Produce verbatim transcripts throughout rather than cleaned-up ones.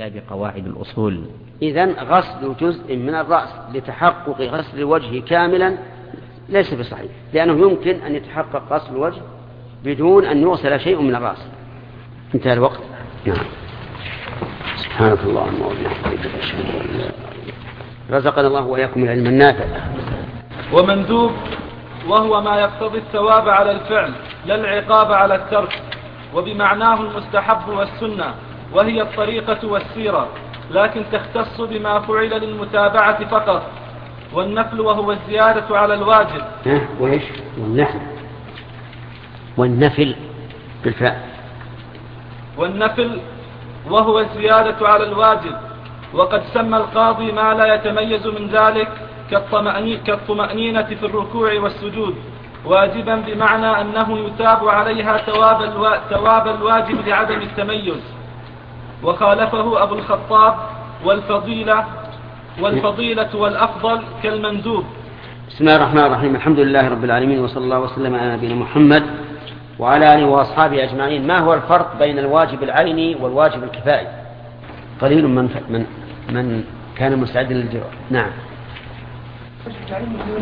كتاب قواعد الأصول. إذن غسل جزء من الرأس لتحقق غسل الوجه كاملا ليس بصحيح، لأنه يمكن أن يتحقق غسل الوجه بدون أن يغسل شيء من الرأس. انتهى الوقت. نعم. سبحانك اللهم وبحمدك أشهد أن لا إله إلا أنت. رزقنا الله وإياكم العلم النافع. ومندوب وهو ما يقتضي الثواب على الفعل لا العقاب على الترك، وبمعناه المستحب والسنة، وهي الطريقة والسيرة، لكن تختص بما فعل للمتابعة فقط. والنفل وهو الزيادة على الواجب. وإيش؟ والنفل والنفل بالفعل. والنفل وهو الزيادة على الواجب، وقد سمى القاضي ما لا يتميز من ذلك كالطمأنينة في الركوع والسجود واجبا، بمعنى أنه يتاب عليها ثواب الوا... ثواب الواجب لعدم التميز. وخالفه أبو الخطاب والفضيلة والفضيلة والأفضل كالمندوب. بسم الله الرحمن الرحيم. الحمد لله رب العالمين، وصلى الله وسلم على نبينا محمد وعلى آله وأصحابه أجمعين. ما هو الفرق بين الواجب العيني والواجب الكفائي؟ قليل من من من كان مستعدا للجواب. نعم. الواجب العيني هو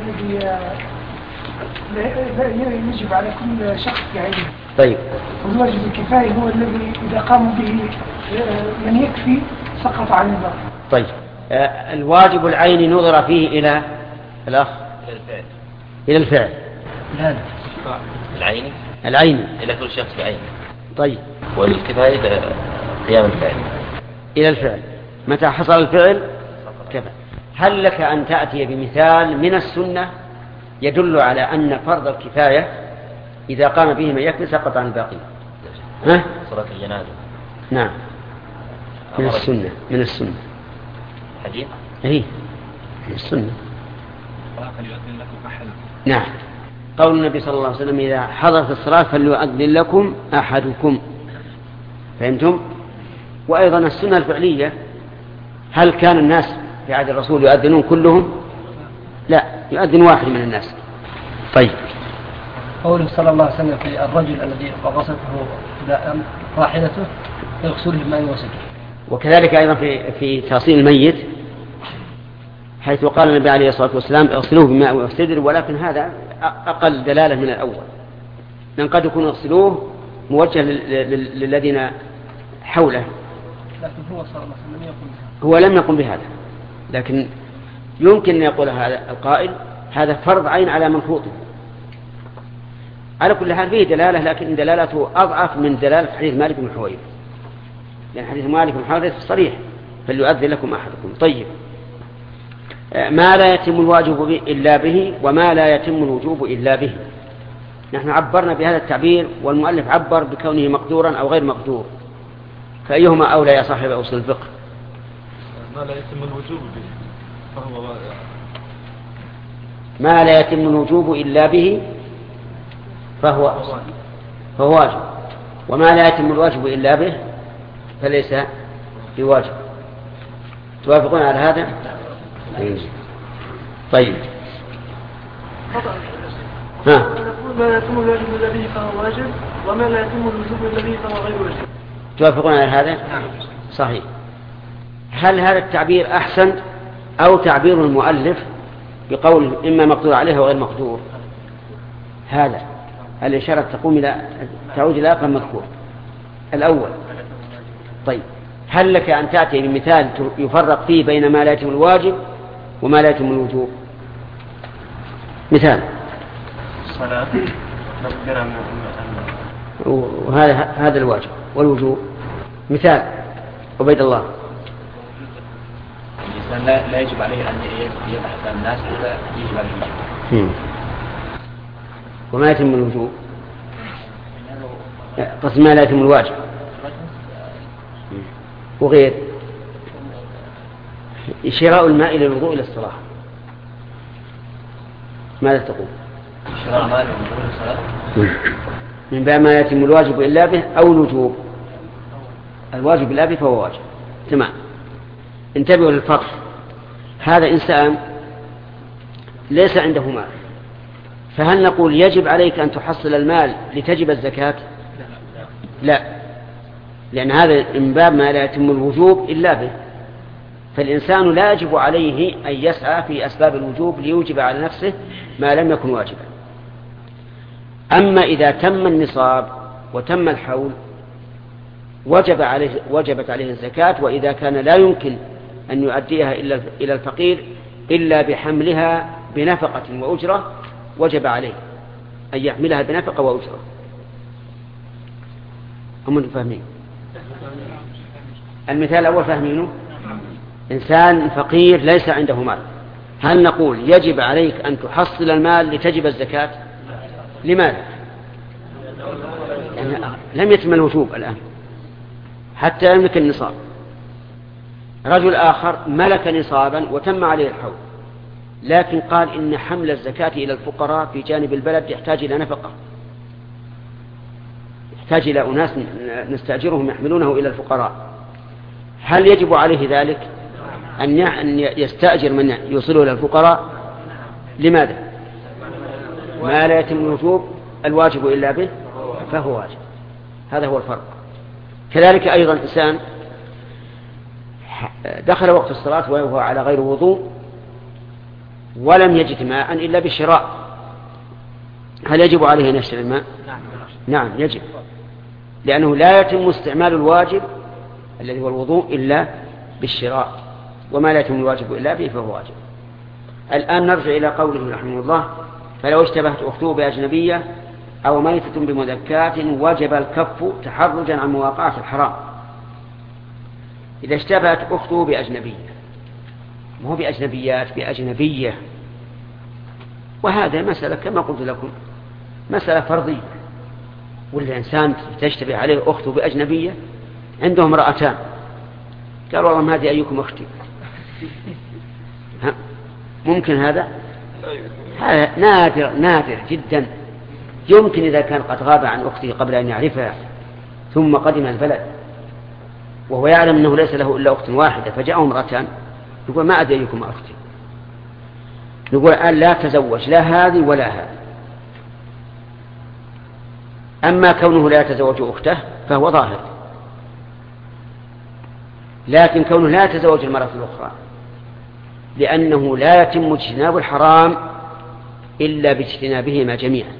الذي يجب على كل شخص بعينه. طيب. والواجب الكفائي هو الذي إذا قام به من يكفي سقط عن الباقي. طيب. آه الواجب العيني نظر فيه إلى الأخ إلى الفعل. إلى الفعل. لا العيني. العيني إلى كل شخص بعينه. طيب. والكفاية إلى قيام الفعل. إلى الفعل. متى حصل الفعل كفى. هل لك أن تأتي بمثال من السنة يدل على أن فرض الكفاية إذا قام به من يكفي سقط عن الباقي؟ ها؟ صلاة الجنازة. نعم. من السنة. من السنة. حديث. إيه. من السنة. نعم. قول النبي صلى الله عليه وسلم إذا حضرت الصلاة فليؤذن لكم أحدكم. فهمتم؟ وأيضا السنة الفعلية، هل كان الناس في عهد الرسول يؤذنون كلهم؟ لا، يؤذن واحد من الناس. طيب. قوله صلى الله عليه وسلم في الرجل الذي غصته راحلته يغسله بماء وسدر. وكذلك أيضا في في تغسيل الميت، حيث قال النبي عليه الصلاة والسلام اغسلوه بماء وسدر، ولكن هذا أقل دلالة من الأول، لأن قد يكون اغسلوه موجه للذين حوله، لكن هو صلى الله عليه وسلم يقول بهذا. هو لم يقم بهذا، لكن يمكن أن يقول هذا القائل هذا فرض عين على منفوطه. على كل حال فيه دلالة، لكن دلالته أضعف من دلالة حديث مالك بن حويرث، لأن حديث مالك بن حويرث صريح فليؤذن لكم أحدكم. طيب. ما لا يتم الواجب إلا به وما لا يتم الوجوب إلا به. نحن عبرنا بهذا التعبير، والمؤلف عبر بكونه مقدورا أو غير مقدور، فأيهما أولى يا صاحب أصل الفقه؟ ما لا يتم الوجوب به فهو ما لا يتم الوجوب إلا به فهو فهو واجب، وما لا يتم الواجب إلا به فليس بواجب. توافقون على هذا؟ طيب. ها. ما لا يتم الواجب إلا به فهو واجب، وما لا يتم الوجوب إلا به فهو غير واجب. توافقون على هذا؟ صحيح. هل هذا التعبير أحسن أو تعبير المؤلف بقول إما مقدور عليه وغير مقدور؟ هذا الإشارة تقوم إلى تعود إلى أقل مذكور الأول. طيب. هل لك أن تأتي بمثال يفرق فيه بين ما لا يتم الواجب وما لا يتم الوجوب؟ مثال. الصلاة مقدرة من وهذا هذا الواجب والوجوب. مثال. عبيد الله. الإنسان لا لا يجب عليه أن يبحث عن الناس إذا يجب عليه. وما يتم الوجوب قسم ما لا يتم الواجب وغير شراء الماء للوضوء إلى الصلاة. ماذا تقول؟ شراء الماء للوضوء إلى الصلاة من باب ما يتم الواجب إلا به أو الوجوب. الواجب إلا به فهو واجب. تمام. انتبهوا للفرق. هذا إنسان ليس عنده مال، فهل نقول يجب عليك أن تحصل المال لتجب الزكاة؟ لا. لأن هذا من باب ما لا يتم الوجوب إلا به، فالإنسان لا يجب عليه أن يسعى في أسباب الوجوب ليوجب على نفسه ما لم يكن واجبا. أما إذا تم النصاب وتم الحول وجب عليه وجبت عليه الزكاة، وإذا كان لا يمكن أن يؤديها إلا إلى الفقير إلا بحملها بنفقة وأجرة وجب عليه أن يحملها بنفقة وأجرة. هم فاهمين؟ المثال الأول فاهمينه؟ إنسان فقير ليس عنده مال، هل نقول يجب عليك أن تحصل المال لتجب الزكاة؟ لماذا؟ يعني لم يتم الوجوب الآن حتى يملك النصاب. رجل آخر ملك نصابا وتم عليه الحول، لكن قال إن حمل الزكاة إلى الفقراء في جانب البلد يحتاج إلى نفقة، يحتاج إلى أناس نستأجرهم يحملونه إلى الفقراء. هل يجب عليه ذلك أن يستأجر من يوصله إلى الفقراء؟ لماذا؟ ما لا يتم الوجوب الواجب إلا به فهو واجب. هذا هو الفرق. كذلك أيضا إنسان دخل وقت الصلاة وهو على غير وضوء ولم يجد ماء إلا بالشراء، هل يجب عليه أن يشتري الماء؟ نعم يجب، لأنه لا يتم استعمال الواجب الذي هو الوضوء إلا بالشراء، وما لا يتم الواجب إلا به فهو واجب. الآن نرجع إلى قوله رحمه الله: فلو اشتبهت أخته بأجنبية أو ميتة بمذكاة وجب الكف تحرجا عن مواقعة الحرام. إذا اشتبهت أخته بأجنبية، مو بأجنبيات، بأجنبية، وهذا مسألة كما قلت لكم مسألة فرضية، والإنسان تشتبه عليه أخته بأجنبية عندهم امرأتان، قال والله ما هذه أيكم أختي، ها ممكن هذا؟ هذا نادر نادر جدا. يمكن إذا كان قد غاب عن أخته قبل أن يعرفها ثم قدم البلد وهو يعلم أنه ليس له إلا أخت واحدة فجاءه امرأتان، يقول ما أدري أيكم أختي، نقول الآن لا تزوج لا هذه ولا هذه. أما كونه لا يتزوج أخته فهو ظاهر، لكن كونه لا يتزوج المرأة الأخرى لأنه لا يتم اجتناب الحرام إلا باجتنابهما جميعا.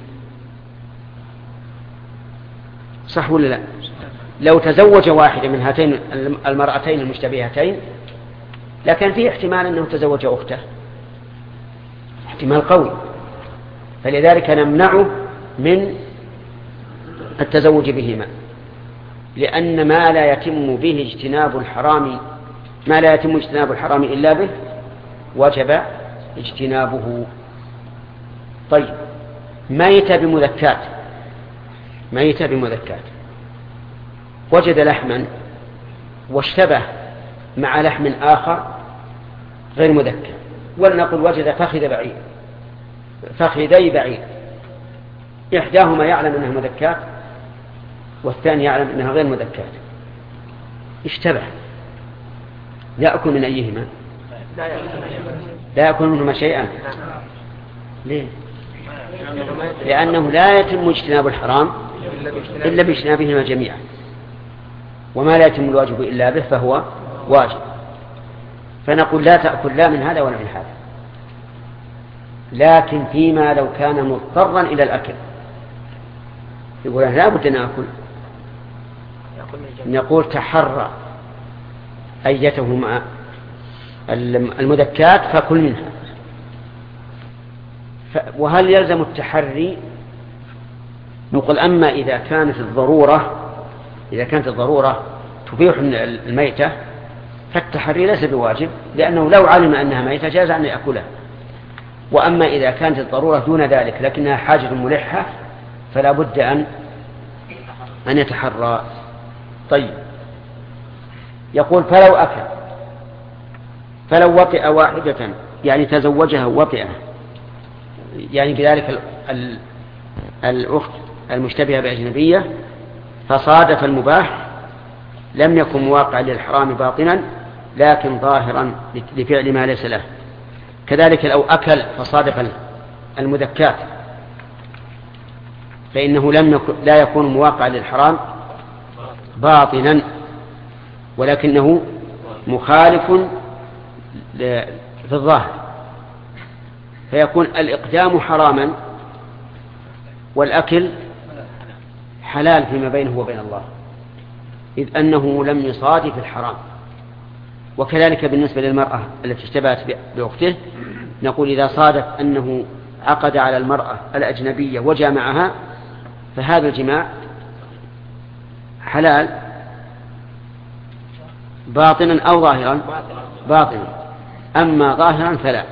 صح ولا لا؟ لو تزوج واحدة من هاتين المرأتين المشتبهتين لكن فيه احتمال أنه تزوج أخته، احتمال قوي، فلذلك نمنعه من التزوج بهما، لأن ما لا يتم به اجتناب الحرام ما لا يتم اجتناب الحرام إلا به وجب اجتنابه. طيب، ميت بمذكات، ميت بمذكات وجد لحما واشتبه مع لحم آخر غير مذكى، ولنقل وجد فخذ بعيد فخذي بعيد، إحداهما يعلم أنها مذكات والثاني يعلم أنها غير مذكات، اشتبه، يأكل من أيهما؟ لا يأكل منهما شيئا. ليه؟ لأنه لا يتم اجتناب الحرام إلا باجتنابهما جميعا، وما لا يتم الواجب إلا به فهو واجب. فنقول لا تأكل لا من هذا ولا من هذا، لكن فيما لو كان مضطرا إلى الأكل يقول لا بد أن أكل، نقول تحرى أيتهما المذكات فكل منها. وهل يلزم التحري؟ نقول أما إذا كانت الضرورة إذا كانت الضرورة تبيح الميتة فالتحري ليس بواجب، لأنه لو علم أنها ميتة جاز أن يأكلها. وأما إذا كانت الضرورة دون ذلك لكنها حاجة ملحة فلا بد أن أن يتحرى. طيب، يقول فلو أكل فلو وطئ واحدة يعني تزوجها وطئها، يعني بذلك الأخت المشتبهة بأجنبية فصادف المباح لم يكن مواقع للحرام باطنا لكن ظاهرا لفعل ما ليس له. كذلك لو أكل فصادف المذكات فإنه لم يكن لا يكون مواقع للحرام باطنا ولكنه مخالف في الظاهر، فيكون الإقدام حراما والأكل حلال فيما بينه وبين الله، إذ أنه لم يصادف الحرام. وكذلك بالنسبة للمرأة التي اشتبهت بأخته، نقول إذا صادف أنه عقد على المرأة الأجنبية وجامعها فهذا الجماع حلال باطنا أو ظاهرا، باطنا، أما ظاهرا فلا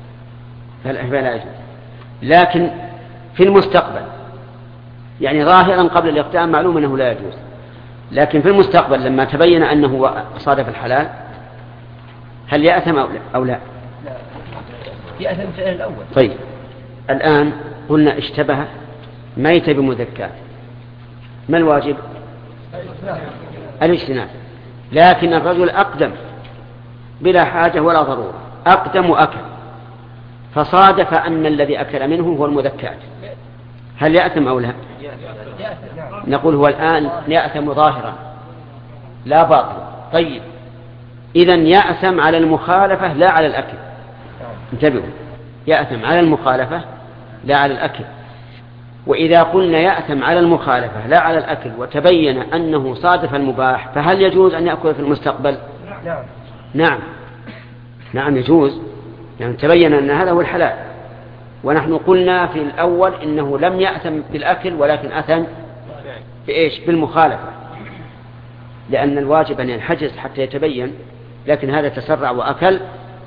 فلا يجوز. لكن في المستقبل، يعني ظاهرا قبل الإقدام معلوم أنه لا يجوز، لكن في المستقبل لما تبين أنه صادف الحلال هل يأثم أو لا؟ يأثم فعل الأول. طيب الآن قلنا اشتبه ميت بمذكات، ما الواجب؟ الاجتناب. لكن الرجل أقدم بلا حاجة ولا ضرورة، أقدم وأكل، فصادف أن الذي أكل منه هو المذكات، هل يأثم أو لا؟ نقول هو الآن يأثم ظاهرا لا باطلا. طيب إذن يأثم على المخالفة لا على الأكل، انتبهوا، يأثم على المخالفة لا على الأكل. وإذا قلنا يأثم على المخالفة لا على الأكل وتبين أنه صادف المباح، فهل يجوز أن يأكل في المستقبل؟ نعم نعم نعم يجوز، يعني تبين أن هذا هو الحلال. ونحن قلنا في الأول إنه لم يأثم بالأكل ولكن أثم بإيش؟ بالمخالفة، لأن الواجب أن ينحجز حتى يتبين، لكن هذا تسرع وأكل،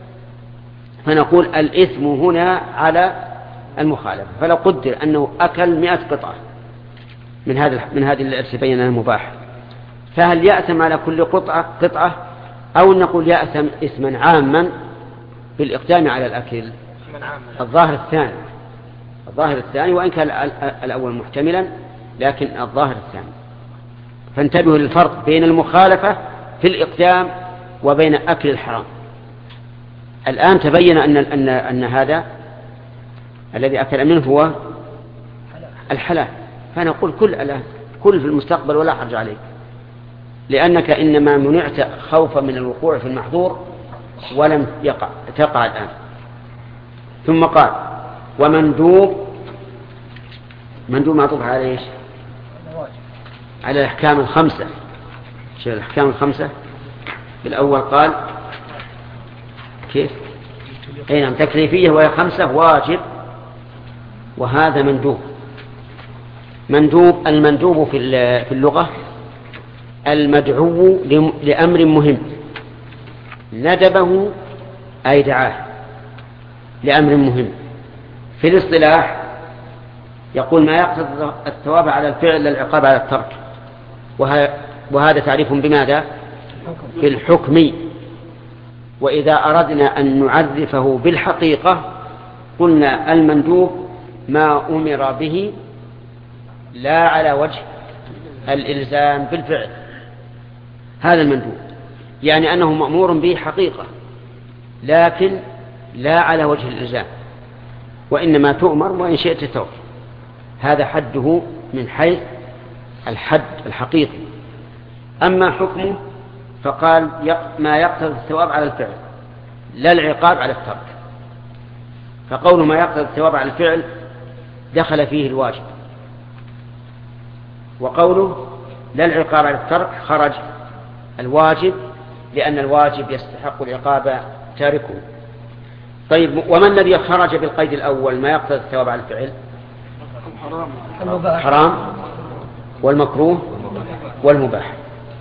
فنقول الإثم هنا على المخالفة. فلو قدر أنه أكل مئة قطعة من هذا من هذه التي تبين أنها مباح، فهل يأثم على كل قطعة قطعة أو نقول يأثم إثما عاما بالإقدام على الأكل؟ الظاهر الثاني، الظاهر الثاني، وإن كان الأول محتملا لكن الظاهر الثاني. فانتبهوا للفرق بين المخالفة في الإقدام وبين أكل الحرام. الآن تبين أن أن أن هذا الذي أكل منه هو الحلال، فنقول كل الآن كل في المستقبل ولا حرج عليك، لأنك إنما منعت خوفا من الوقوع في المحظور ولم يقع تقع الآن. ثم قال ومندوب، مندوب معطوف على ايش؟ على الأحكام الخمسة. شو الأحكام الخمسة؟ بالأول قال كيف؟ أي نعم تكليفية وهي خمسة، واجب، وهذا مندوب. مندوب، المندوب في اللغة المدعو لأمر مهم، ندبه أي دعاه لأمر مهم. في الاصطلاح يقول ما يقتضي الثواب على الفعل للعقاب على الترك، وهذا تعريف بماذا؟ في الحكم. وإذا أردنا أن نعرفه بالحقيقة قلنا المندوب ما أمر به لا على وجه الإلزام بالفعل، هذا المندوب، يعني أنه مأمور به حقيقة لكن لا على وجه الإلزام، وإنما تؤمر وإن شئت تترك. هذا حده من حيث الحد الحقيقي. أما حكمه فقال ما يقتضي الثواب على الفعل لا العقاب على الترك، فقول ما يقتضي الثواب على الفعل دخل فيه الواجب، وقوله لا العقاب على الترك خرج الواجب، لأن الواجب يستحق العقاب تاركه. طيب وما الذي خرج بالقيد الأول ما يقتضي الثواب على الفعل؟ حرام والمكروه والمباح.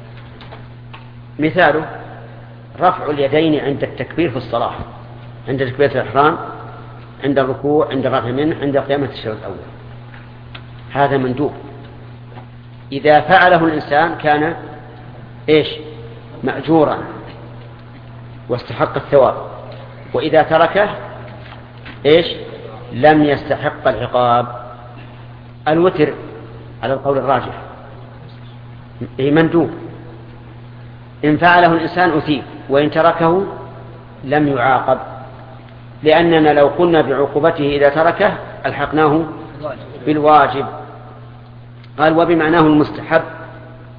مثاله رفع اليدين عند التكبير في الصلاة، عند تكبيرة الإحرام، عند الركوع، عند الرفع منه، عند قيام التشهد الأول، هذا مندوب. إذا فعله الإنسان كان إيش؟ مأجورا واستحق الثواب، وإذا تركه إيش؟ لم يستحق العقاب. الوتر على القول الراجح مندوب، إن فعله الإنسان أثيب، وإن تركه لم يعاقب، لأننا لو قلنا بعقوبته إذا تركه ألحقناه بالواجب. قال وبمعناه المستحب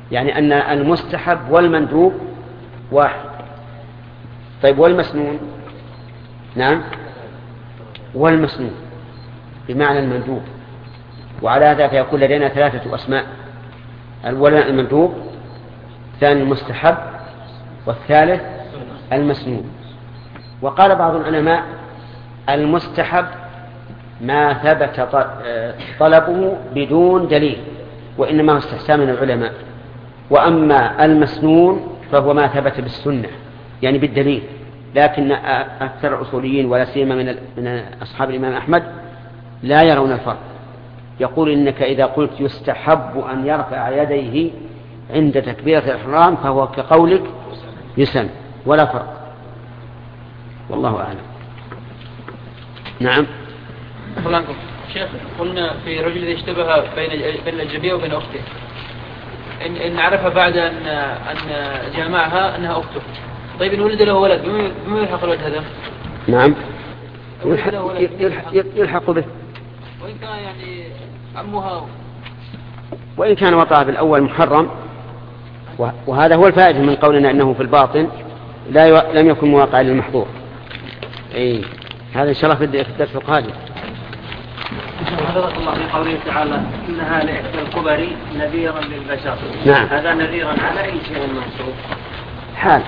يعني أن المستحب والمندوب واحد. طيب والمسنون؟ نعم والمسنون بمعنى المندوب. وعلى هذا فيكون لدينا ثلاثة أسماء: الأول المندوب، الثاني المستحب، والثالث المسنون. وقال بعض العلماء المستحب ما ثبت طلبه بدون دليل، وإنما هو استحسان من العلماء. وأما المسنون فهو ما ثبت بالسنة يعني بالدليل. لكن أكثر الأصوليين ولا سيما من من أصحاب الإمام أحمد لا يرون الفرق، يقول إنك إذا قلت يستحب أن يرفع يديه عند تكبيرة الإحرام فهو كقولك يسن، ولا فرق، والله أعلم. نعم. فلانكم شيخ، قلنا في رجل إذا اشتبه بين بين الجبية وبين أخته، إن, إن عرف بعد أن أن جامعها أنها أخته، طيب إن ولد له ولد بما يلحق الولد هذا؟ نعم يلحق, يلحق, يلحق به، وإن كان يعني عمها، وإن كان وطأ بالأول محرم. وهذا هو الفائدة من قولنا أنه في الباطن لا ي... لم يكن مواقع للمحظور. أي هذا إن شاء الله في الدرس القادم. حفظك الله في قوله تعالى إنها لإحدى الكبر نذيرا للبشر. نعم. هذا نذيرا على أي شيء منصوب؟ حال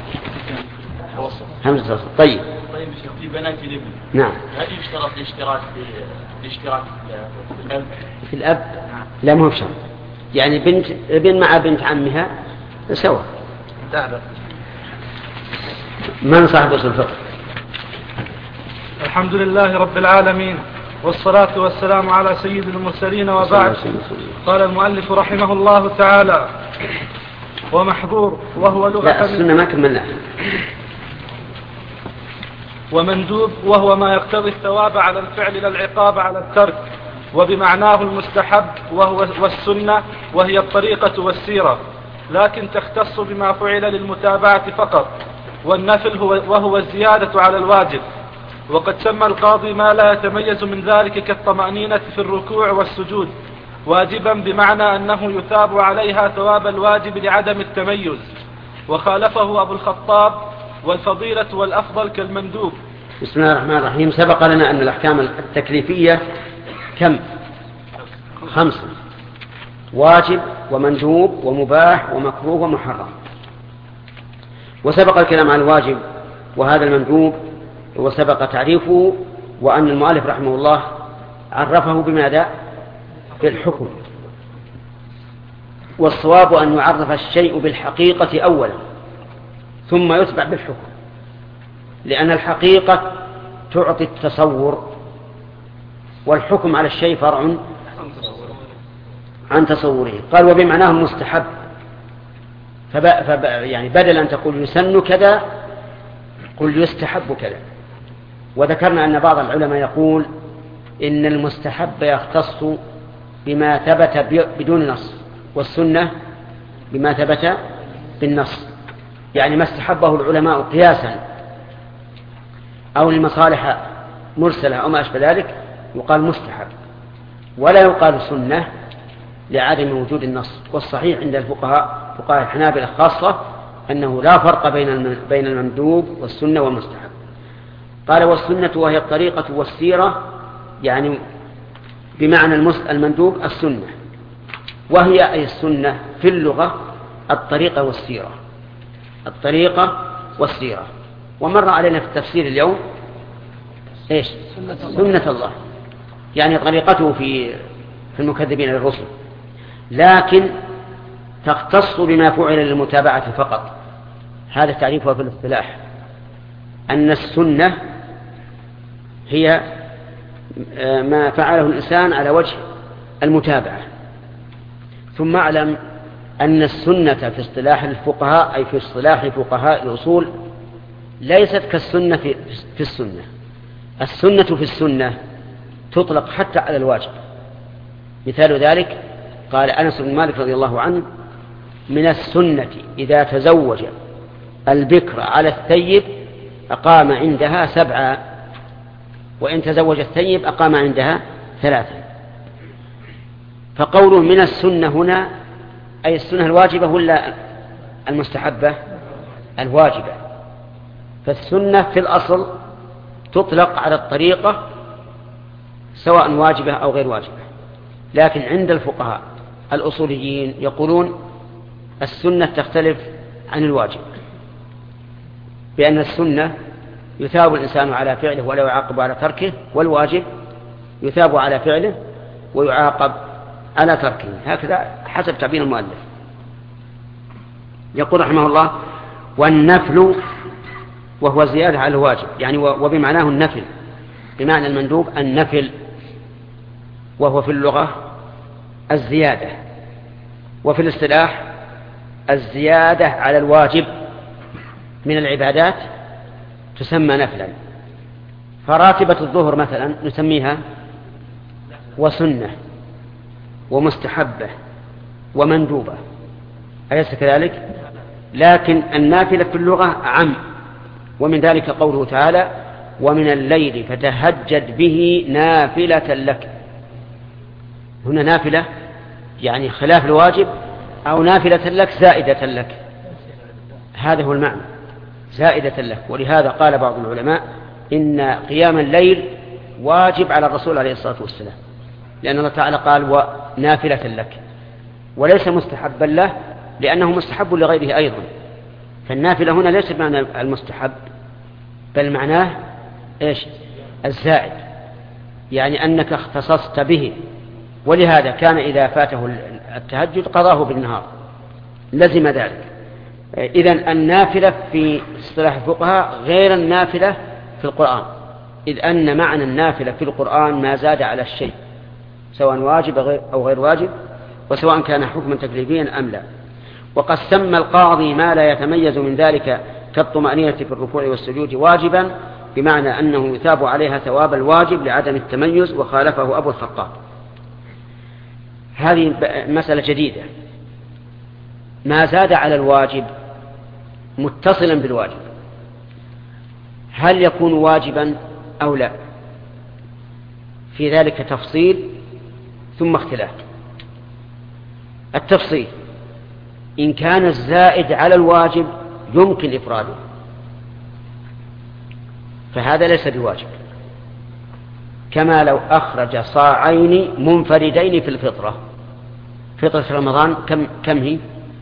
همزة وصل. طيب. طيب في بنات الابن. نعم. هل يشترط الاشتراك في الاشتراك في الأب؟ في الأب؟ لا مو بشرط. يعني بنت ابن مع بنت عمها سوا. تعرف. من صاحب أصول الفقه؟ الحمد لله رب العالمين، والصلاة والسلام على سيد المرسلين، وبعد. قال المؤلف رحمه الله تعالى: ومحظور وهو لغة. لا السنة ما كملنا. ومندوب وهو ما يقتضي الثواب على الفعل لا العقاب على الترك، وبمعناه المستحب وهو والسنة، وهي الطريقة والسيرة، لكن تختص بما فعل للمتابعة فقط. والنفل هو وهو الزيادة على الواجب. وقد سمى القاضي ما لا يتميز من ذلك كالطمأنينة في الركوع والسجود واجبا، بمعنى أنه يثاب عليها ثواب الواجب لعدم التميز. وخالفه أبو الخطاب: والفضيلة والأفضل كالمندوب. بسم الله الرحمن الرحيم. سبق لنا أن الأحكام التكليفية كم؟ خمسة: واجب ومندوب ومباح ومكروه ومحرم. وسبق الكلام عن الواجب وهذا المندوب، وسبق تعريفه، وأن المؤلف رحمه الله عرفه بماذا؟ بالحكم. والصواب أن يعرف الشيء بالحقيقة أولا ثم يتبع بالحكم، لأن الحقيقة تعطي التصور، والحكم على الشيء فرع عن تصوره. قال وبمعناه المستحب، فب... فب... يعني بدل أن تقول يسن كذا قل يستحب كذا. وذكرنا أن بعض العلماء يقول إن المستحب يختص بما ثبت بدون نص، والسنة بما ثبت بالنص، يعني ما استحبه العلماء قياسا أو لمصالح مرسلة أو ما أشبه ذلك يقال مستحب، ولا يقال سنة لعدم وجود النص. والصحيح عند الفقهاء فقهاء الحنابلة خاصة أنه لا فرق بين بين المندوب والسنة والمستحب. قال والسنة وهي الطريقة والسيرة، يعني بمعنى المندوب السنة، وهي أي السنة في اللغة الطريقة والسيرة، الطريقة والسيرة. ومر علينا في التفسير اليوم إيش؟ سنة الله, سنة الله. يعني طريقته في في المكذبين للرسل، لكن تختص بما فعل للمتابعة فقط. هذا تعريفها في الاصطلاح، أن السنة هي ما فعله الإنسان على وجه المتابعة. ثم اعلم أن السنة في اصطلاح الفقهاء أي في اصطلاح فقهاء الأصول ليست كالسنة في, في السنة. السنة في السنة تطلق حتى على الواجب. مثال ذلك قال أنس بن مالك رضي الله عنه: من السنة إذا تزوج البكر على الثيب أقام عندها سبعة، وإن تزوج الثيب أقام عندها ثلاثة. فقوله من السنة هنا أي السنة الواجبة ولا المستحبة؟ الواجبة. فالسنة في الأصل تطلق على الطريقة سواء واجبة أو غير واجبة، لكن عند الفقهاء الأصوليين يقولون السنة تختلف عن الواجب، بأن السنة يثاب الإنسان على فعله ولا يعاقب على تركه، والواجب يثاب على فعله ويعاقب على تركه، هكذا حسب تعبير المؤلف. يقول رحمه الله: والنفل وهو زيادة على الواجب، يعني وبمعناه النفل، بمعنى المندوب النفل، وهو في اللغة الزيادة، وفي الاصطلاح الزيادة على الواجب من العبادات تسمى نفلا. فراتبة الظهر مثلا نسميها وسنة ومستحبة ومندوبة، أليس كذلك؟ لكن النافلة في اللغة عم، ومن ذلك قوله تعالى: ومن الليل فتهجد به نافلة لك. هنا نافلة يعني خلاف الواجب، أو نافلة لك زائدة لك، هذا هو المعنى، زائدة لك. ولهذا قال بعض العلماء إن قيام الليل واجب على الرسول عليه الصلاة والسلام، لأن الله تعالى قال: ونافلة لك، وليس مستحبا له، لأنه مستحب لغيره أيضا. فالنافلة هنا ليس بمعنى المستحب، بل معناه إيش؟ الزائد، يعني أنك اختصصت به. ولهذا كان إذا فاته التهجد قضاه بالنهار، لزم ذلك. إذن النافلة في اصطلاح الفقهاء غير النافلة في القرآن، إذ أن معنى النافلة في القرآن ما زاد على الشيء، سواء واجب أو غير واجب، وسواء كان حكما تكليفيا أم لا. وقد سمى القاضي ما لا يتميز من ذلك كالطمأنينة في الركوع والسجود واجبا، بمعنى أنه يثاب عليها ثواب الواجب لعدم التميز، وخالفه أبو الخطاب. هذه مسألة جديدة، ما زاد على الواجب متصلا بالواجب، هل يكون واجبا أو لا؟ في ذلك تفصيل ثم اختلاف. التفصيل: إن كان الزائد على الواجب يمكن إفراده فهذا ليس بواجب، كما لو أخرج صاعين منفردين في الفطرة. فطرة رمضان كم, كم هي؟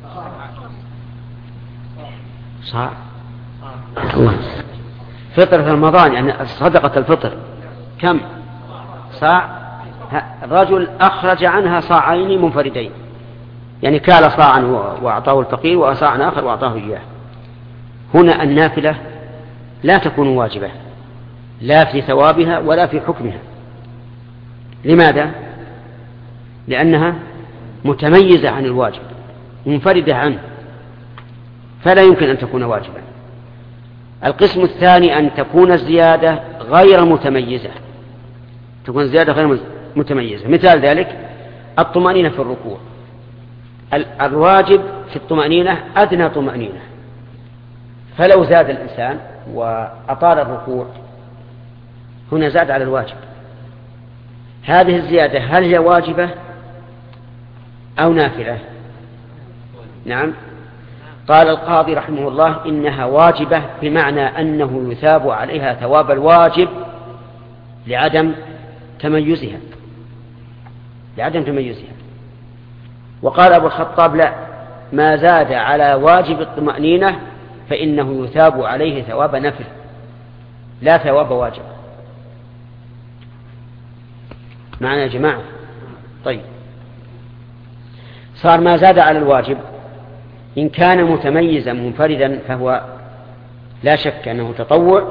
صاع. الله. فطرة رمضان يعني صدقة الفطر كم؟ صاع. الرجل أخرج عنها صاعين منفردين، يعني كال صاعا وأعطاه الفقير وصاعا آخر وأعطاه إياه. هنا النافلة لا تكون واجبة، لا في ثوابها ولا في حكمها. لماذا؟ لأنها متميزة عن الواجب، منفردة عنه، فلا يمكن أن تكون واجبة. القسم الثاني أن تكون الزيادة غير متميزة، تكون زيادة غير متميزة. مثال ذلك الطمأنينة في الركوع. الواجب في الطمأنينة أدنى طمأنينة، فلو زاد الإنسان وأطال الركوع هنا زاد على الواجب. هذه الزيادة هل هي واجبة أو نافلة؟ نعم. قال القاضي رحمه الله: إنها واجبة، بمعنى أنه يثاب عليها ثواب الواجب لعدم تميزها لعدم تميزها. وقال أبو الخطاب: لا، ما زاد على واجب الطمأنينة فإنه يثاب عليه ثواب نفل لا ثواب واجب. معنا يا جماعة؟ طيب، صار ما زاد على الواجب إن كان متميزا منفردا فهو لا شك أنه تطوع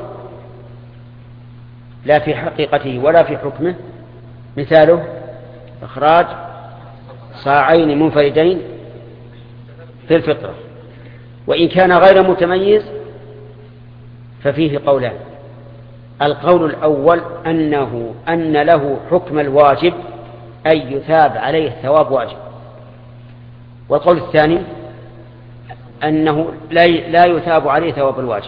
لا في حقيقته ولا في حكمه. مثاله إخراج صاعين منفردين في الفطرة. وإن كان غير متميز ففيه قولان: القول الأول أنه أن له حكم الواجب، أي يثاب عليه ثواب واجب. والقول الثاني أنه لا يثاب عليه ثواب الواجب.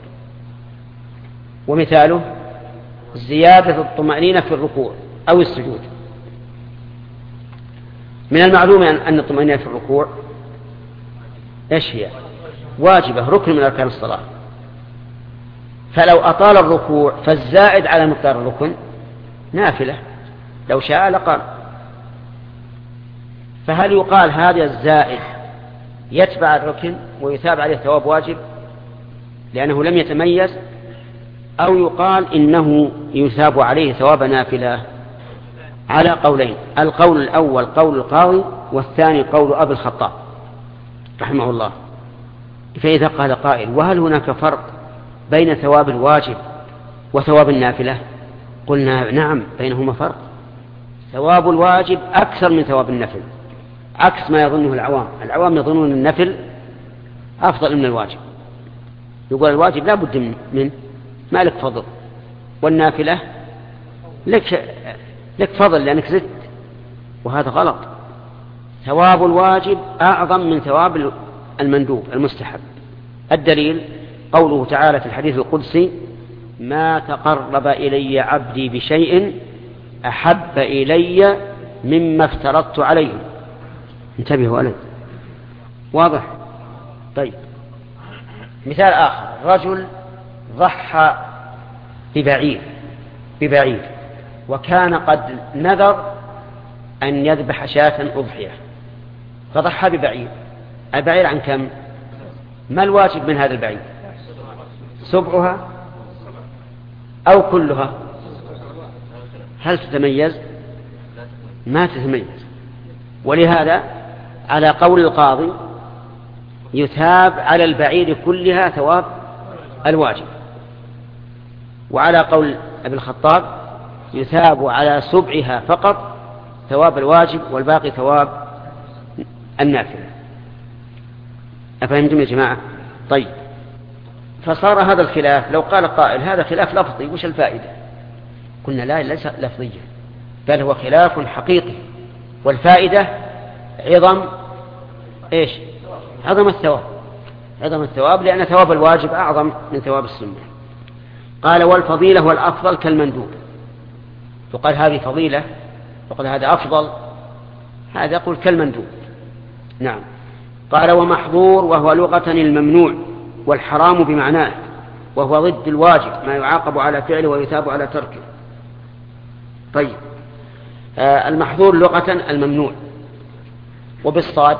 ومثاله زيادة الطمأنينة في الركوع أو السجود. من المعلوم أن الطمأنينة في الركوع إيش هي؟ واجبة، ركن من أركان الصلاة. فلو أطال الركوع فالزائد على مقدار الركن نافلة، لو شاء لقال. فهل يقال هذا الزائد يتبع الركن ويثاب عليه ثواب واجب لأنه لم يتميز، أو يقال إنه يثاب عليه ثواب نافلة؟ على قولين، القول الأول قول القاضي، والثاني قول أبي الخطاب رحمه الله. فإذا قال قائل وهل هناك فرق بين ثواب الواجب وثواب النافلة؟ قلنا نعم بينهما فرق. ثواب الواجب أكثر من ثواب النفل، عكس ما يظنه العوام. العوام يظنون النفل أفضل من الواجب، يقول الواجب لا بد منه ما لك فضل، والنافلة لك, لك فضل لأنك زدت، وهذا غلط. ثواب الواجب أعظم من ثواب المندوب المستحب. الدليل قوله تعالى في الحديث القدسي: ما تقرب إلي عبدي بشيء أحب إلي مما افترضت عليه. انتبهوا ألد واضح. طيب مثال آخر، رجل ضحى ببعير ببعير وكان قد نذر أن يذبح شاة أضحية، فضحى ببعير. البعير عن كم؟ ما الواجب من هذا البعير؟ سبعها أو كلها؟ هل تتميز؟ ما تتميز. ولهذا على قول القاضي يثاب على البعير كلها ثواب الواجب، وعلى قول أبي الخطاب يثاب على سبعها فقط ثواب الواجب والباقي ثواب النافلة. أفهمتم يا جماعة؟ طيب، فصار هذا الخلاف. لو قال قائل هذا خلاف لفظي وش الفائدة؟ قلنا لا، ليس لفظيا، بل هو خلاف حقيقي، والفائدة عظم إيش؟ عظم الثواب، عظم الثواب، لأن ثواب الواجب أعظم من ثواب السنة. قال والفضيلة والأفضل كالمندوب. فقال هذه فضيلة وقال هذا أفضل، هذا يقول كالمندوب. نعم. قال ومحظور وهو لغة الممنوع، والحرام بمعناه، وهو ضد الواجب ما يعاقب على فعله ويثاب على تركه. طيب، آه المحظور لغة الممنوع، وبالصاد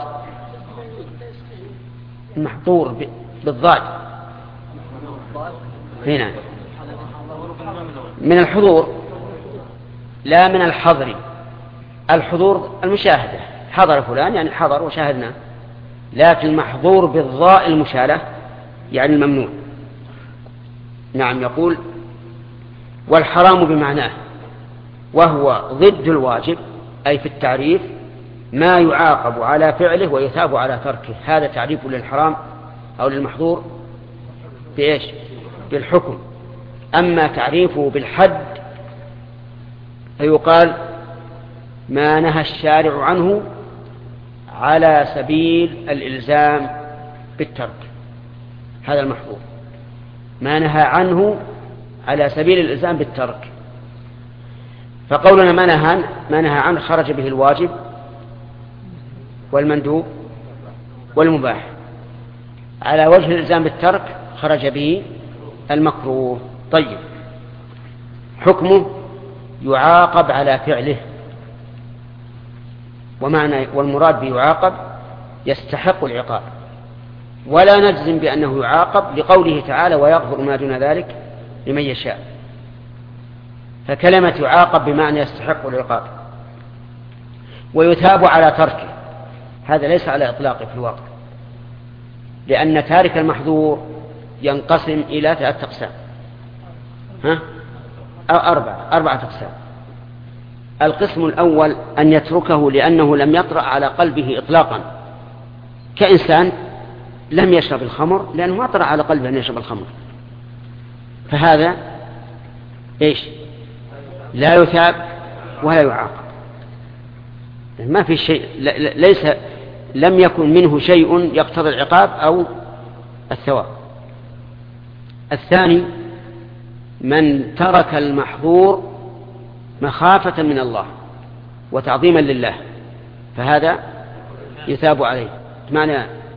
المحظور بالضاد هنا من الحضور لا من الحضر. الحضور المشاهدة، حضر فلان يعني حضر وشاهدنا، لكن المحظور بالضاء المشالة يعني الممنوع. نعم. يقول والحرام بمعناه، وهو ضد الواجب، أي في التعريف ما يعاقب على فعله ويثاب على تركه. هذا تعريف للحرام أو للمحظور بإيش؟ بالحكم. أما تعريفه بالحد فيقال ما نهى الشارع عنه على سبيل الإلزام بالترك، هذا المحظور. ما نهى عنه على سبيل الإلزام بالترك. فقولنا ما نهى ما نهى عنه خرج به الواجب والمندوب والمباح، على وجه الإلزام بالترك خرج به المكروه. طيب، حكمه يعاقب على فعله، ومعنى والمراد بيعاقب يستحق العقاب، ولا نجزم بأنه يعاقب لقوله تعالى ويغفر ما دون ذلك لمن يشاء. فكلمة يعاقب بمعنى يستحق العقاب. ويثاب على تركه، هذا ليس على إطلاقه في الواقع، لأن تارك المحظور ينقسم إلى ثلاثة أقسام، ها أربعة أربعة أقسام. القسم الأول أن يتركه لأنه لم يطرأ على قلبه إطلاقا، كإنسان لم يشرب الخمر لأنه ما طرأ على قلبه أن يشرب الخمر، فهذا إيش؟ لا يثاب ولا يعاقب، ما في شيء، ليس لم يكن منه شيء يقتضي العقاب أو الثواب. الثاني من ترك المحظور مخافة من الله وتعظيما لله، فهذا يثاب عليه. معنى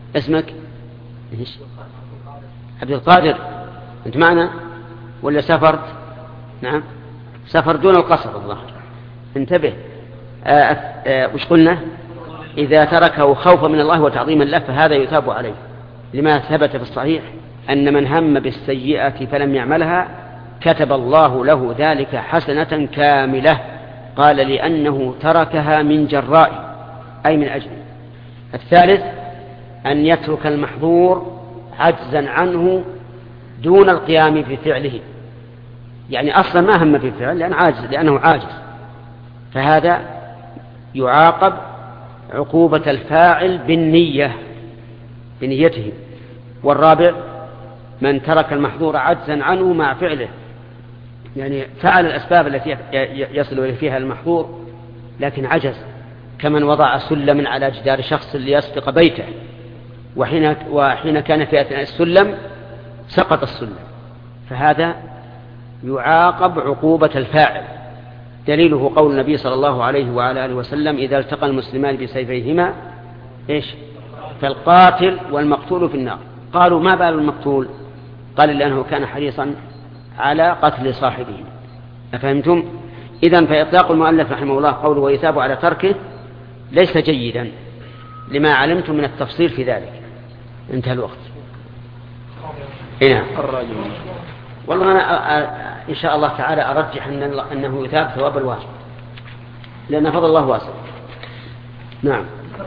اسمك إيش؟ عبد القادر. أنت معنا ولا سافرت؟ نعم سافر دون القصر الظاهر. انتبه. آه آه وش قلنا؟ إذا تركه خوفا من الله وتعظيما له فهذا يثاب عليه، لما ثبت في الصحيح أن من هم بالسيئة فلم يعملها كتب الله له ذلك حسنة كاملة. قال لأنه تركها من جراء أي من أجل. الثالث أن يترك المحظور عجزا عنه دون القيام بفعله، يعني أصلا ما هم بفعل لأن عاجز لأنه عاجز، فهذا يعاقب عقوبة الفاعل بالنية بنيته. والرابع من ترك المحظور عجزا عنه مع فعله، يعني فعل الأسباب التي يصل فيها المحظور لكن عجز، كمن وضع سلما على جدار شخص ليسبق بيته، وحين, وحين كان في أثناء السلم سقط السلم، فهذا يعاقب عقوبة الفاعل. دليله قول النبي صلى الله عليه وعلى آله وسلم إذا التقى المسلمان بسيفيهما إيش؟ فالقاتل والمقتول في النار. قالوا ما بال المقتول؟ قال لأنه كان حريصا على قتل صاحبه. أفهمتم؟ إذن فإطلاق المؤلف رحمه الله قوله ويثاب على تركه ليس جيدا لما علمتم من التفصيل في ذلك. انتهى الوقت. هنا والله أنا إن شاء الله تعالى أرجح أنه يثاب ثواب الواجب لأن فضل الله واسع. نعم.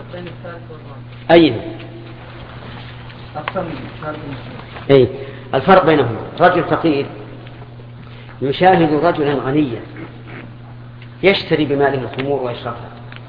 أي أي الفرق بينهما رجل فقير يشاهد رجلا غنيا يشتري بماله الخمور ويشربها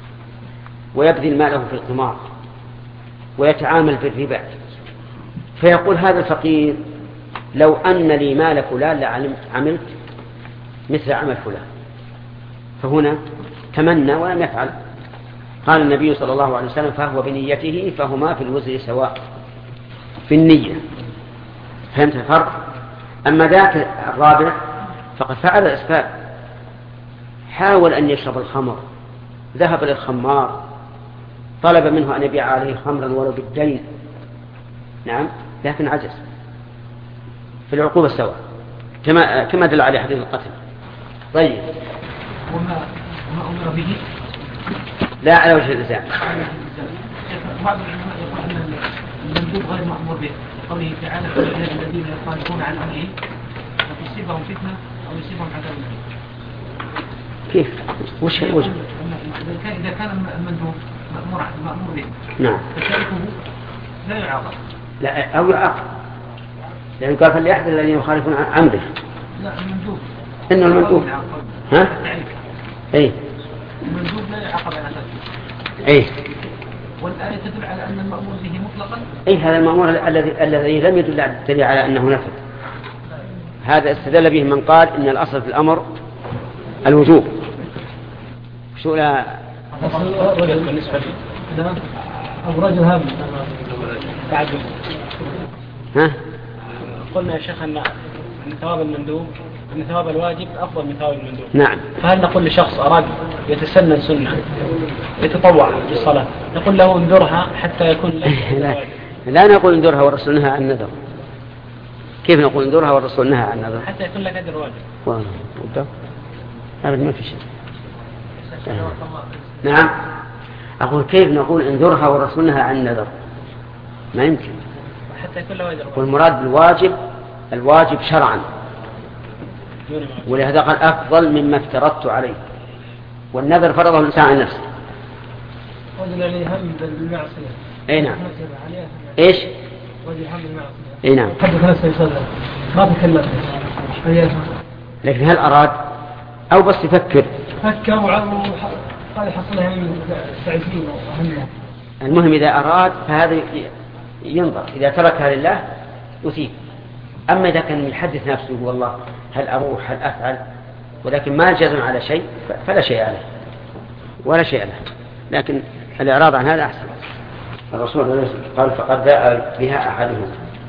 ويبذل ماله في القمار ويتعامل بالربا، فيقول هذا الفقير لو أن لي مال فلان لعملت مثل عمل فلان، فهنا تمنى ولم يفعل. قال النبي صلى الله عليه وسلم فهو بنيته فهما في الوزر سواء في النية. فهمت الفرق؟ أما ذاك الرابع فقد فعل الأسباب، حاول أن يشرب الخمر، ذهب للخمار، طلب منه أن يبيع عليه خمرا ولو بالدين، نعم، لكن عجز. في العقوبة سواء كما كما دل عليه حديث القتل. طيب وما ما أمر به لا على وجه الإلزام. بعض العلماء يقول أن المندوب غير مأمور به، قوله تعالى الذين يخالفون عن أمره فتصيبهم فتنة أو يصيبهم عذاب أليم. كيف؟ وش الوجه؟ إذا كان المندوب مأمور مأمور به نعم فتاركه لا يعاقب. لا أو يعاقب، لأن قال فليحذر الذين يخالفون عن أمره. لا المندوب إنه المندوب ها؟ إيه المندوب لا يعاقب على ذلك. إيه والآية تدل على أن المأمور به مطلقا. إيه هذا المأمور الذي الذي لم يدل على أنه نفذ. هذا استدل به من قال إن الأصل في الأمر الوجوب. شو لا بالنسبة لي أو رجل هم بعد ها؟ قلنا يا شيخ أن ثواب المندوب أن ثواب الواجب أفضل من ثواب المندوب. نعم. فهل نقول لشخص أراد يتسنن سنة يتطوع بالصلاة نقول له انذرها حتى يكون لا, لا نقول انذرها والرسول نهى عن النذر. كيف نقول انذرها والرسول نهى عن النذر؟ حتى يكون لك أجر واجب. والله أبدا ما في شيء. نعم أقول كيف نقول انذرها والرسول نهى عن النذر؟ ما يمكن. حتى يكون له أجر. والمراد بالواجب الواجب شرعا، ولهذا قال أفضل مما افترضت عليه، والنذر فرضه الإنسان عن نفسه. رجل اللي هم بالمعصية. أي نعم. إيش؟ رجل هم بالمعصية. أي نعم. حدث نفسه يصلي ما تكلم. لكن هل أراد أو بس يفكر؟ فكر وعلم قال يحصلها من التعزيم وأهمها. المهم إذا أراد فهذا ينظر، إذا تركها لله يثيب. أما إذا كان يحدث نفسه والله هل أروح هل أفعل ولكن ما جزم على شيء فلا شيء عليه ولا شيء له، لكن الإعراض عن هذا أحسن. الرسول قال فقد باء بها أحدهم.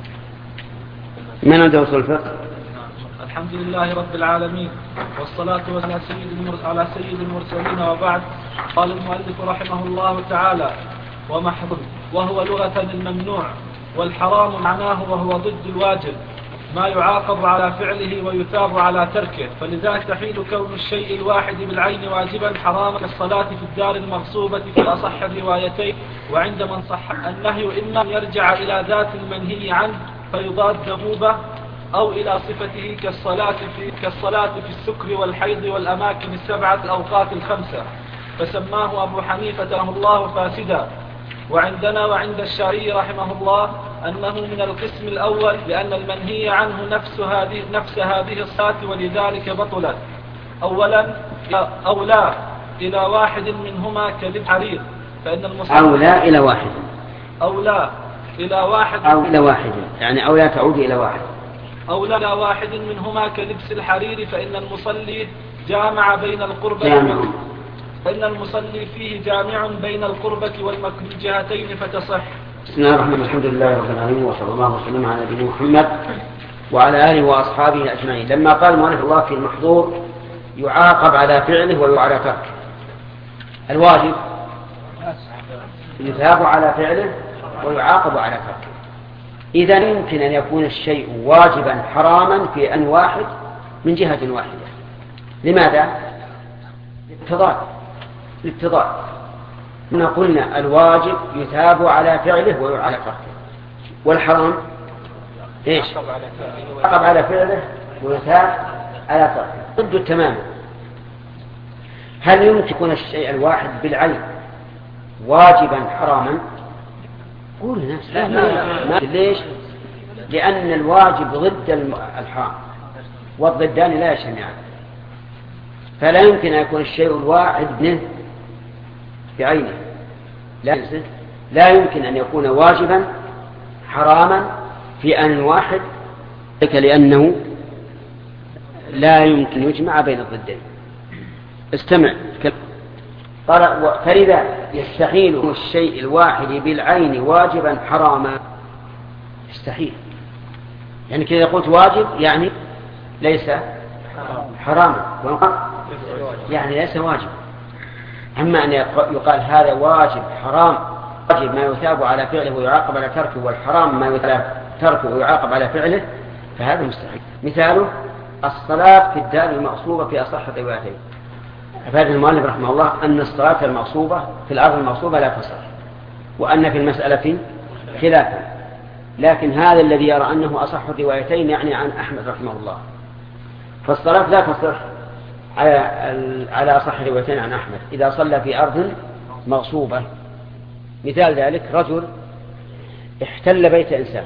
من عنده أصول الفقه؟ الحمد لله رب العالمين والصلاة والسلام على سيد المرسلين وبعد. قال المؤلف رحمه الله تعالى ومحظور وهو لغة الممنوع، والحرام معناه وهو ضد الواجب ما يعاقب على فعله ويثاب على تركه، فلذلك تحيل كون الشيء الواحد بالعين واجبا حراما كالصلاة في الدار المغصوبة في أصح الروايتين. وعند من صح النهي إما أن يرجع إلى ذات المنهي عنه فيضاد ذبوبة، أو إلى صفته كالصلاة في, كالصلاة في السكر والحيض والأماكن السبعة الأوقات الخمسة، فسماه أبو حنيفة رحمه الله فاسدا. وعندنا وعند الشافعي رحمه الله أنه من القسم الأول، لأن المنهي عنه نفس هذه, نفس هذه الصلاة ولذلك بطلت. أولا أولى إلى واحد منهما كلب حرير، فإن المصلي أولى إلى واحد أولى إلى واحد أو إلى واحد يعني أولى تعود إلى واحد أولى إلى واحد منهما كلبس الحرير، فإن المصلي جامع بين القربة جامع. فإن المصلي فيه جامع بين القربة والمكروه الجهتين فتصح. بسم الله الرحمن الرحيم. الحمد لله رب العالمين، وصلى الله وسلم على نبينا محمد وعلى آله وأصحابه أجمعين. لما قال المؤلف الله في المحظور يعاقب على فعله ويعاقب على تركه، الواجب يثاب على فعله ويعاقب على تركه. إذا يمكن أن يكون الشيء واجبا حراما في أن واحد من جهة واحدة. لماذا؟ للتضاد للتضاد إن قلنا الواجب يثاب على فعله ويعاقب على تركه، والحرام إيش؟ يعاقب على فعله ويثاب على تركه، ضد تماما. هل يمكن يكون الشيء الواحد بالعين واجبا حراما؟ قول نفس لا لا لا. ليش؟ لأن الواجب ضد الحرام والضدان لا يجتمعان، فلا يمكن أن يكون الشيء الواحد منه بعينه، لا, لا يمكن أن يكون واجبا حراما في آن واحد، لأنه لا يمكن يجمع بين الضدين. استمع. قال فلذا يستحيل الشيء الواحد بالعين واجبا حراما. يستحيل، يعني كذا قلت واجب يعني ليس حراما، يعني ليس واجب. أما أن يقال هذا واجب حرام، واجب ما يثاب على فعله ويعاقب على تركه، والحرام ما يثاب على تركه ويعاقب على فعله، فهذا مستحيل. مثاله الصلاة في الدار المغصوبة في أصح الروايتين. أفاد المؤلف رحمه الله أن الصلاة المغصوبة في الأرض المغصوبة لا تصح، وأن في المسألة خلافا، لكن هذا الذي يرى أنه أصح الروايتين يعني عن أحمد رحمه الله. فالصلاة لا تصح على على أصح الروايتين عن أحمد إذا صلى في أرض مغصوبة. مثال ذلك رجل احتل بيت إنسان،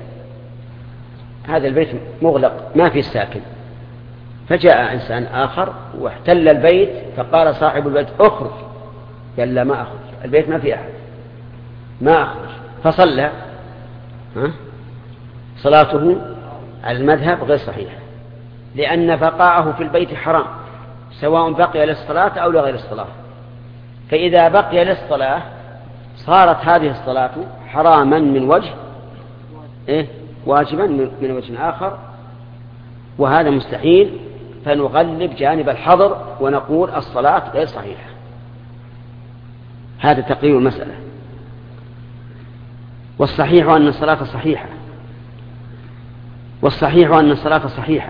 هذا البيت مغلق ما في الساكن، فجاء إنسان آخر واحتل البيت، فقال صاحب البيت اخرج، قال لا ما أخرج، البيت ما في أحد، ما أخرج، فصلى. ها؟ صلاته على المذهب غير صحيحة، لأن بقاءه في البيت حرام سواء بقي للصلاة أو لغير الصلاة. فإذا بقي للصلاة صارت هذه الصلاة حراما من وجه إيه؟ واجبا من وجه آخر، وهذا مستحيل. فنغلب جانب الحظر ونقول الصلاة غير صحيحة. هذا تقرير المسألة. والصحيح أن الصلاة صحيحة والصحيح أن الصلاة صحيحة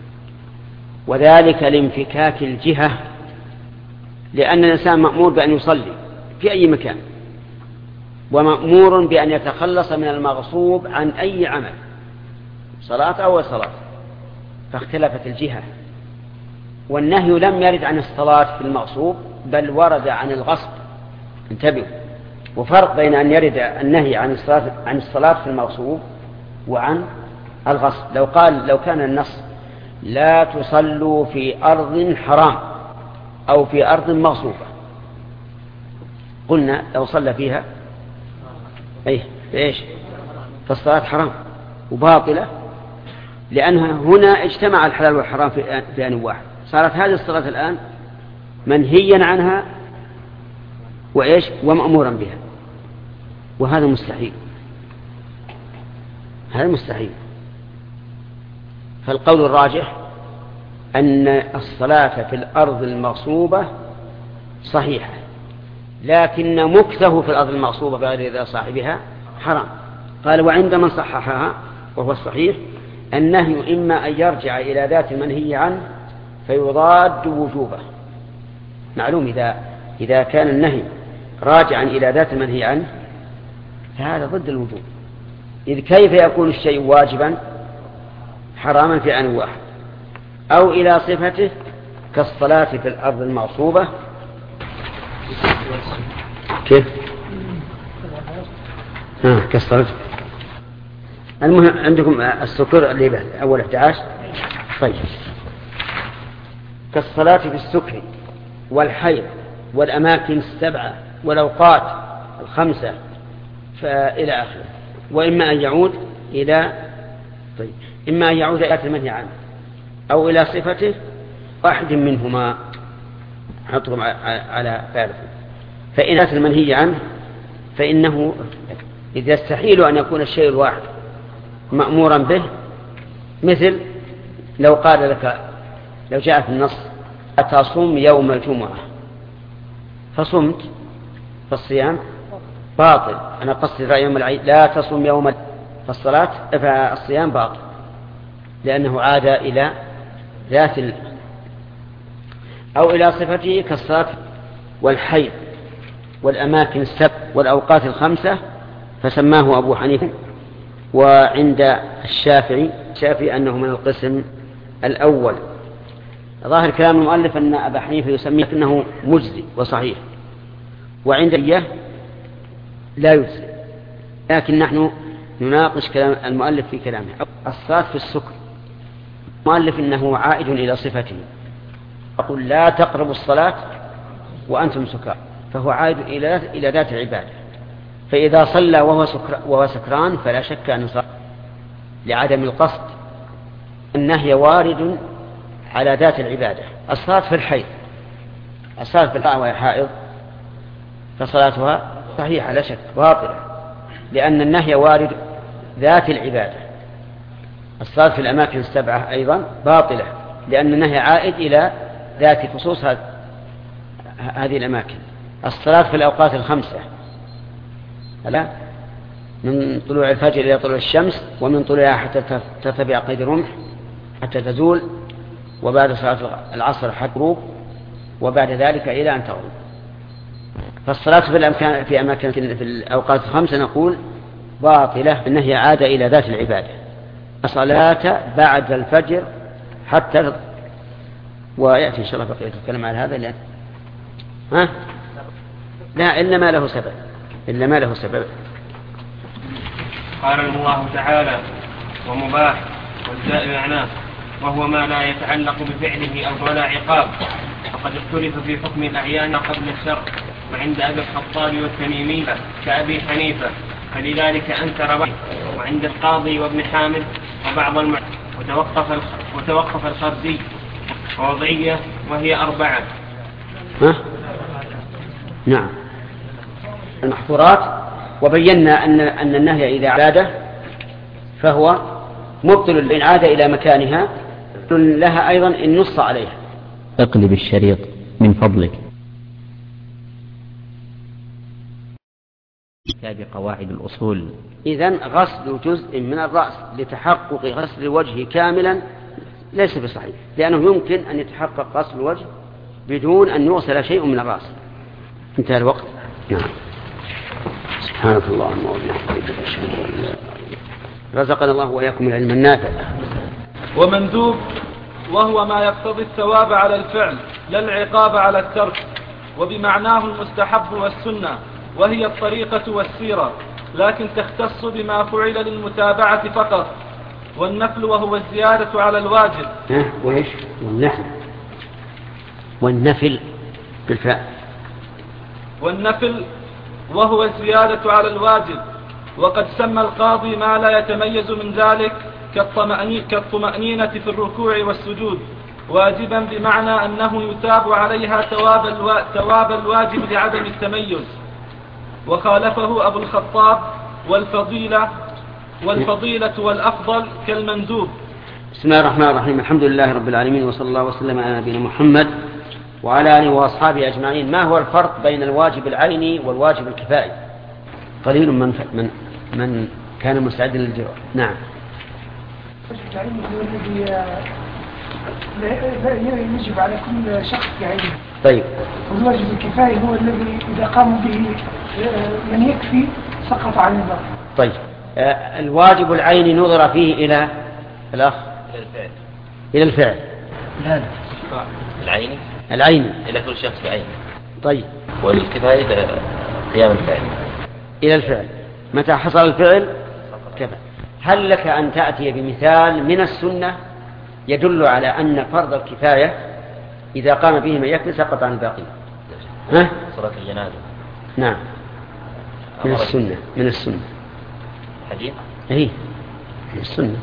وذلك لانفكاك الجهة، لأن الإنسان مأمور بأن يصلي في أي مكان، ومأمور بأن يتخلص من المغصوب عن أي عمل، صلاة أو صلاة، فاختلفت الجهة. والنهي لم يرد عن الصلاة في المغصوب، بل ورد عن الغصب. انتبهوا، وفرق بين أن يرد النهي عن الصلاة عن الصلاة في المغصوب وعن الغصب. لو قال لو كان النص لا تصلوا في أرض حرام أو في أرض مغصوبة، قلنا لو صلى فيها أيه إيش فالصلاة حرام وباطلة، لأنها هنا اجتمع الحلال والحرام في آن واحد. صارت هذه الصلاة الآن منهيا عنها وإيش ومأمورا بها، وهذا مستحيل، هذا مستحيل. فالقول الراجح أن الصلاة في الأرض المغصوبة صحيحة، لكن مكثه في الأرض المغصوبة بغير رضا صاحبها حرام. قال وعند من صححها وهو الصحيح النهي إما أن يرجع إلى ذات المنهي عنه فيضاد وجوبه. معلوم إذا, إذا كان النهي راجعا إلى ذات المنهي عنه فهذا ضد الوجوب، إذ كيف يكون الشيء واجبا حراما في آن واحد، أو إلى صفته كالصلاة في الأرض المعصوبة. كيف؟ ها كالصلاة. المهم عندكم السكر اللي بعد أول أحد عشر. طيب كالصلاة في السكر والحيض والأماكن السبعة والأوقات الخمسة فإلى آخره. وإما أن يعود إلى طيب إما أن يعود إلى المنهي عنه أو إلى صفته واحد منهما حطهم على بالكم. فإن أتى المنهي عنه فإنه إذ يستحيل أن يكون الشيء الواحد مأمورا به، مثل لو قال لك لو جاء في النص أتصوم يوم الجمعة فصمت فالصيام باطل. أنا قصدي يوم العيد لا تصوم يوم فالصلاة فالصيام باطل لأنه عاد إلى ذات ال... أو إلى صفته كالصلاة والحيض والأماكن السبع والأوقات الخمسة فسماه أبو حنيفة. وعند الشافعي الشافعي أنه من القسم الأول. ظاهر كلام المؤلف أن أبا حنيفة يسميه أنه مجزي وصحيح، وعند إياه لا يجزي. لكن نحن نناقش كلام المؤلف في كلامه. الصلاة في السكر المؤلف إنه عائد إلى صفته، أقول لا تقربوا الصلاة وأنتم سكر، فهو عائد إلى إلى ذات العبادة. فإذا صلى وهو, سكر وهو سكران فلا شك أن صلى لعدم القصد. النهي وارد على ذات العبادة. الصلاة في الحيض الصلاة في الحائض وهي حائض فصلاتها صحيحة لا شك باطلة لأن النهي وارد ذات العبادة. الصلاة في الأماكن السبعة أيضا باطلة لأن النهي عائد إلى ذات خصوص هذه الأماكن. الصلاة في الأوقات الخمسة لا من طلوع الفجر إلى طلوع الشمس ومن طلوعها حتى ترتفع قيد الرمح حتى تزول، وبعد صلاة العصر حتى تغرب، وبعد ذلك إلى أن تغرب. فالصلاة في الأمكان في أماكن في الأوقات الخمسة نقول باطلة بالنهي عاد إلى ذات العبادة. الصلاة بعد الفجر حتى ويأتي إن شاء الله بقية الكلام على هذا لأن ها لا إلا ما له سبب إلا ما له سبب. قال الله تعالى ومباح والزائد معناه وهو ما لا يتعلق بفعله أو ولا عقاب. وقد اختلف في حكم الأعيان قبل الشرع وعند أبي الخطاب والتميمي كأبي حنيفة فلذلك أنكر بعض، وعند القاضي وابن حامد وبعض الم... وتوقف الخ... وتوقف الخرزي ووضعية وهي أربعة. ها؟ نعم المحظورات. وبينا أن أن النهي إذا عاد فهو مبطل إن عاد إلى مكانها لها أيضا إن نص عليها. اقلب الشريط من فضلك. كتاب قواعد الأصول. إذن غسل جزء من الرأس لتحقق غسل الوجه كاملا ليس بصحيح، لأنه يمكن أن يتحقق غسل الوجه بدون أن يغسل شيء من الرأس. انتهى الوقت. نعم. سبحانك اللهم وبحمدك أشهد أن لا إله إلا أنت. رزقنا الله وإياكم العلم النافع. ومندوب وهو ما يقتضي الثواب على الفعل لا العقاب على الترك، وبمعناه المستحب والسنة، وهي الطريقة والسيرة، لكن تختص بما فعل للمتابعة فقط. والنفل وهو الزيادة على الواجب. ها وإيش؟ والنفل والنفل بالفعل. والنفل وهو الزيادة على الواجب. وقد سمى القاضي ما لا يتميز من ذلك كالطمأنينة في الركوع والسجود واجبا، بمعنى أنه يتاب عليها ثواب الوا... ثواب الواجب لعدم التميز. وخالفه أبو الخطاب والفضيلة والفضيلة والأفضل كالمندوب. بسم الله الرحمن الرحيم. الحمد لله رب العالمين، وصلى الله وسلم على نبينا محمد وعلى آله وأصحابه أجمعين. ما هو الفرق بين الواجب العيني والواجب الكفائي؟ قليل من, ف... من من كان مستعدا للجواب. نعم. العين هو الذي يجب على كل شخص بعينه. طيب. والواجب الكفاية هو الذي إذا قاموا به من يكفي سقط عن الباقي. طيب. آه الواجب العيني نظر فيه إلى الأخ إلى الفعل. إلى الفعل. لا لا. العيني. العيني. إلى كل شخص بعينه. طيب. والكفاية إلى قيام الفعل. إلى الفعل. متى حصل الفعل كفى. هل لك أن تأتي بمثال من السنة يدل على أن فرض الكفاية إذا قام به من يكفي سقط عن الباقي؟ ها؟ صلاة الجنازة. نعم. من السنة. من السنة. حديث؟ إيه. من السنة.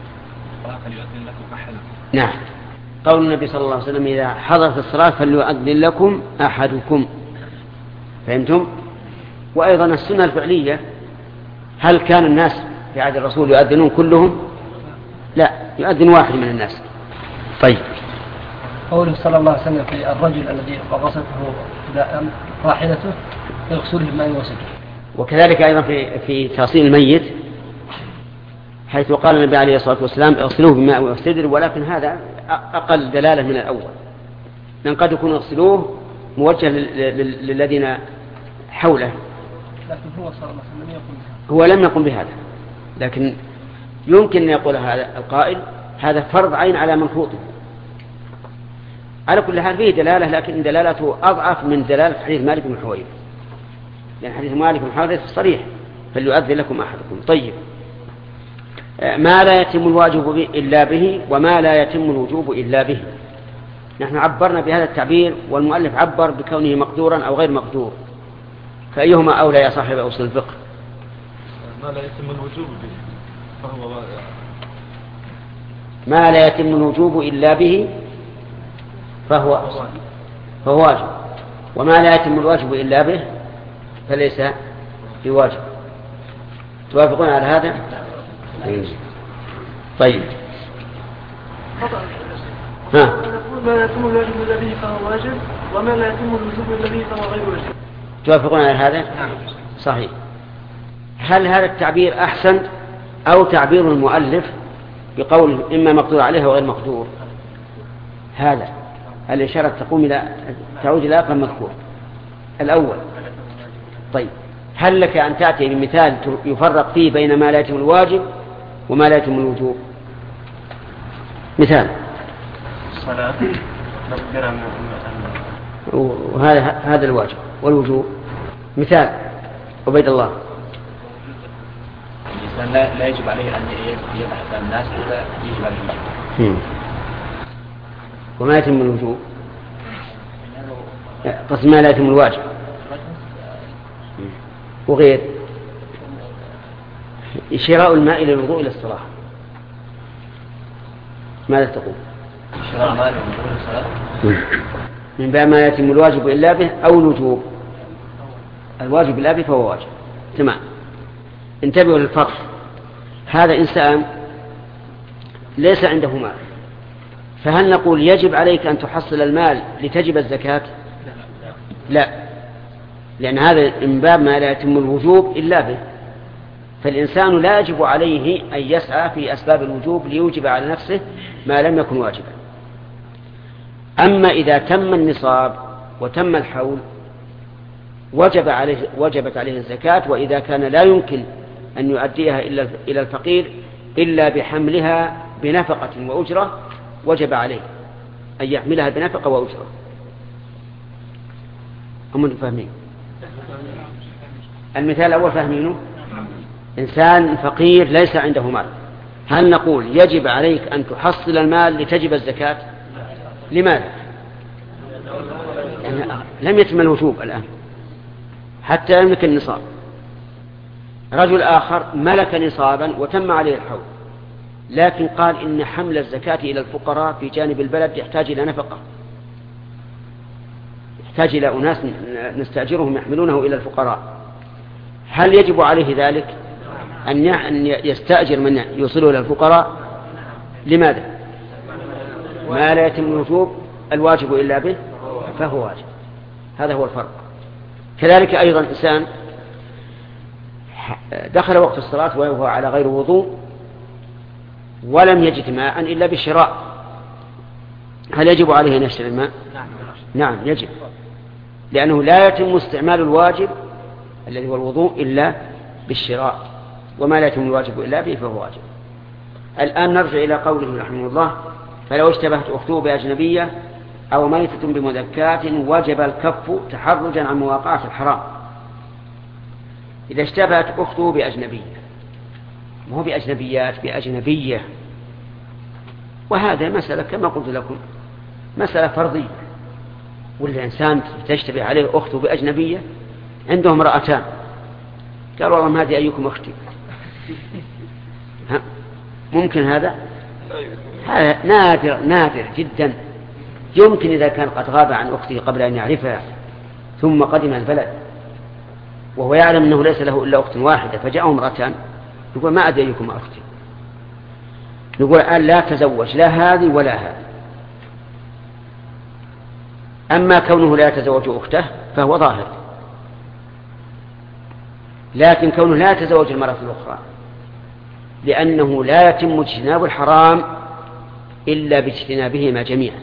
نعم. قول النبي صلى الله عليه وسلم إذا حضرت الصلاة فليؤذن لكم أحدكم. فهمتم؟ وأيضا السنة الفعلية، هل كان الناس في عهد الرسول يؤذنون كلهم؟ لا، يؤذن واحد من الناس. طيب. قوله صلى الله عليه وسلم في الرجل الذي غصته راحلته يغسله بماء وسدر. وكذلك أيضا في في تغسيل الميت، حيث قال النبي عليه الصلاة والسلام اغسلوه بماء وسدر، ولكن هذا أقل دلالة من الأول، لأن قد يكون اغسلوه موجه للذين حوله، لكن هو صلى الله عليه وسلم يقول هو لم يقم بهذا، لكن يمكن أن يقول هذا القائل هذا فرض عين على منفوطه. على كل حال فيه دلالة، لكن دلالته أضعف من دلالة حديث مالك بن حويرث، لأن حديث مالك بن حويرث صريح فليؤذن لكم أحدكم. طيب. ما لا يتم الواجب إلا به وما لا يتم الوجوب إلا به. نحن عبرنا بهذا التعبير، والمؤلف عبر بكونه مقدورا أو غير مقدور، فأيهما أولى يا صاحب أصول الفقه؟ ما لا يتم الوجوب به فهو ما لا يتم الوجوب إلا به فهو فهو واجب، وما لا يتم الواجب إلا به فليس بواجب. توافقون على هذا؟ طيب. ها. ما لا يتم الواجب إلا به فهو واجب، وما لا يتم الوجوب إلا به فهو غير واجب. توافقون على هذا؟ صحيح. هل هذا التعبير أحسن أو تعبير المؤلف بقول إما مقدور عليه وغير مقدور؟ هذا الإشارة تقوم إلى تعود إلى أقل مذكور الأول. طيب. هل لك أن تأتي بمثال يفرق فيه بين ما لا يتم الواجب وما لا يتم الوجوب؟ مثال. الصلاة نذكر من وهذا هذا الواجب والوجوب. مثال. عبيد الله. الإنسان لا, لا يجب عليه أن يبحث عن الناس إذا يجب عليه الوجوب. وما يتم الوجوب قسم ما لا يتم الواجب وغير شراء الماء للوضوء إلى الصلاة. ماذا تقول؟ شراء الماء للوضوء إلى الصلاة من باب ما يتم الواجب إلا به أو الوجوب. الواجب إلا به فهو واجب. تمام. انتبهوا للفرق. هذا إنسان ليس عنده مال، فهل نقول يجب عليك أن تحصل المال لتجب الزكاة؟ لا، لأن هذا من باب ما لا يتم الوجوب إلا به، فالإنسان لا يجب عليه أن يسعى في أسباب الوجوب ليوجب على نفسه ما لم يكن واجبا. أما إذا تم النصاب وتم الحول وجب عليه وجبت عليه الزكاة، وإذا كان لا يمكن أن يؤديها إلا إلى الفقير إلا بحملها بنفقة وأجرة وجب عليه أن يحملها بنفقة وأجرة. هم فاهمين؟ المثال الأول فاهمينه؟ إنسان فقير ليس عنده مال، هل نقول يجب عليك أن تحصل المال لتجب الزكاة؟ لماذا؟ يعني لم يتم الوجوب الآن حتى يملك النصاب. رجل آخر ملك نصابا وتم عليه الحول، لكن قال إن حمل الزكاة إلى الفقراء في جانب البلد يحتاج إلى نفقة، يحتاج إلى أناس نستأجرهم يحملونه إلى الفقراء. هل يجب عليه ذلك أن يستأجر من يوصله إلى الفقراء؟ لماذا؟ ما لا يتم الوجوب الواجب إلا به فهو واجب. هذا هو الفرق. كذلك أيضا إنسان دخل وقت الصلاة وهو على غير وضوء ولم يجد ماء إلا بالشراء، هل يجب عليه أن يشتري الماء؟ نعم يجب، لأنه لا يتم استعمال الواجب الذي هو الوضوء إلا بالشراء، وما لا يتم الواجب إلا به فهو واجب. الآن نرجع إلى قوله رحمه الله: فلو اشتبهت أخته بأجنبية أو ميتة بمذكات وجب الكف تحرجا عن مواقعة الحرام. إذا اشتبهت أخته بأجنبية، مو بأجنبيات، بأجنبية، وهذا مسألة كما قلت لكم مسألة فرضية، والإنسان تشتبه عليه أخته بأجنبية، عندهم امرأتان، قال والله ما هذه أيكم أختي، ممكن هذا؟ هذا نادر نادر جدا. يمكن إذا كان قد غاب عن أخته قبل أن يعرفها ثم قدم البلد وهو يعلم أنه ليس له إلا أخت واحدة فجاءه امرأتان، يقول ما أدري أيكم أختي، نقول الآن لا تزوج لا هذه ولا هذه. أما كونه لا يتزوج أخته فهو ظاهر، لكن كونه لا يتزوج المرأة الأخرى لأنه لا يتم اجتناب الحرام إلا باجتنابهما جميعا،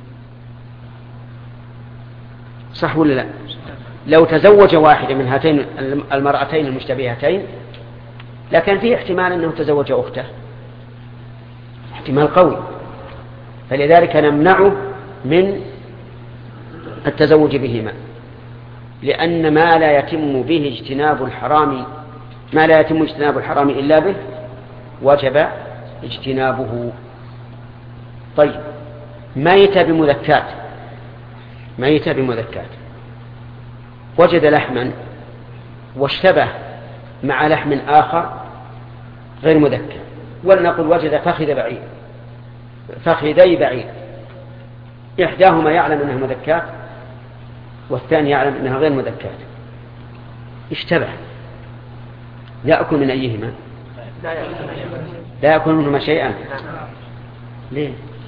صح ولا لا؟ لو تزوج واحدة من هاتين المرأتين المشتبهتين لكن فيه احتمال أنه تزوج أخته، احتمال قوي، فلذلك نمنعه من التزوج بهما، لأن ما لا يتم به اجتناب الحرام ما لا يتم اجتناب الحرام إلا به وجب اجتنابه. طيب، ميت بمذكات، ميت بمذكات وجد لحما واشتبه مع لحم آخر غير مذكر، ولنقل وجد فخذ بعيد فخذي بعيد، إحداهما يعلم أنها مذكات والثاني يعلم أنها غير مذكات، اشتبه، يأكل من أيهما؟ لا يأكل منهما شيئا. ليه؟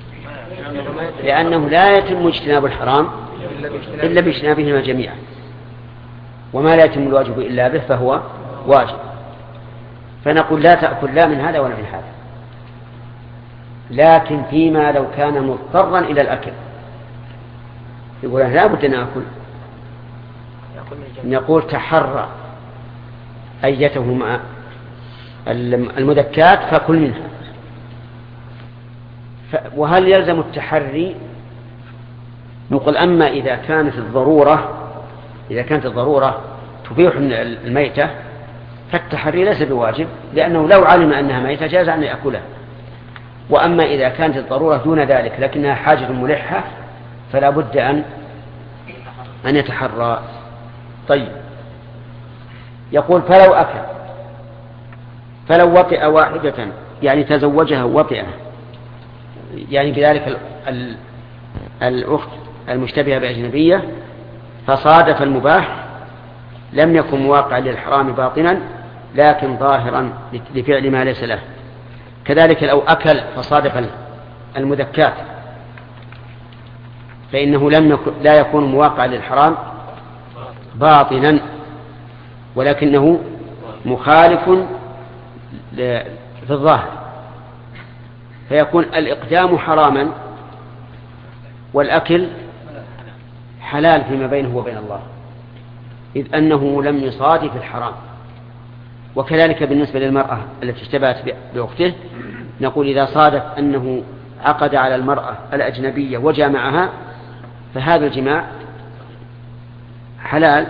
لأنه لا يتم اجتناب الحرام إلا باجتنابهما جميعا، وما لا يتم الواجب إلا به فهو واجب. فنقول لا تأكل لا من هذا ولا من هذا، لكن فيما لو كان مضطرا إلى الأكل يقول لا بد أن أكل، نقول تحرى أيتهما المذكات فكل منها. وهل يلزم التحري؟ نقول أما إذا كانت الضرورة إذا كانت الضرورة تبيح الميتة فالتحري ليس بواجب، لأنه لو علم أنها ميتة جاز أن يأكلها. وأما إذا كانت الضرورة دون ذلك لكنها حاجة ملحة فلا بد أن أن يتحرى. طيب، يقول فلو أكل فلو وطئ واحدة يعني تزوجها وطئها، يعني بذلك الأخت المشتبهة بأجنبية فصادف المباح لم يكن مواقعا للحرام باطنا لكن ظاهرا لفعل ما ليس له. كذلك لو أكل فصادف المذكات فإنه لم يكن لا يكون مواقعا للحرام باطنا ولكنه مخالف في الظاهر، فيكون الإقدام حراما والأكل حلال فيما بينه وبين الله، إذ أنه لم يصادف الحرام. وكذلك بالنسبة للمرأة التي اشتبهت بأخته نقول إذا صادف أنه عقد على المرأة الأجنبية وجامعها فهذا الجماع حلال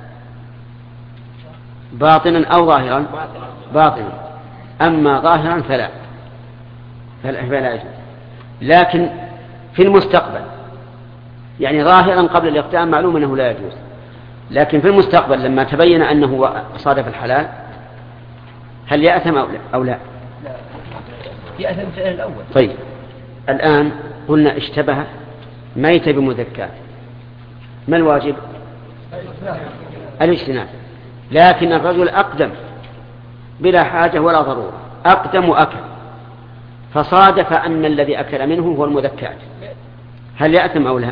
باطنا أو ظاهرا باطنا، أما ظاهرا فلا فلا يجوز. لكن في المستقبل يعني ظاهرا قبل الإقدام معلوم أنه لا يجوز، لكن في المستقبل لما تبين أنه صادف الحلال هل يأثم أو لا؟ يأثم في الأول. طيب، الآن قلنا اشتبه ميت بمذكات، ما الواجب؟ الاجتناب. لكن الرجل أقدم بلا حاجة ولا ضرورة، أقدم وأكل فصادف أن الذي أكل منه هو المذكات، هل يأثم أو لا؟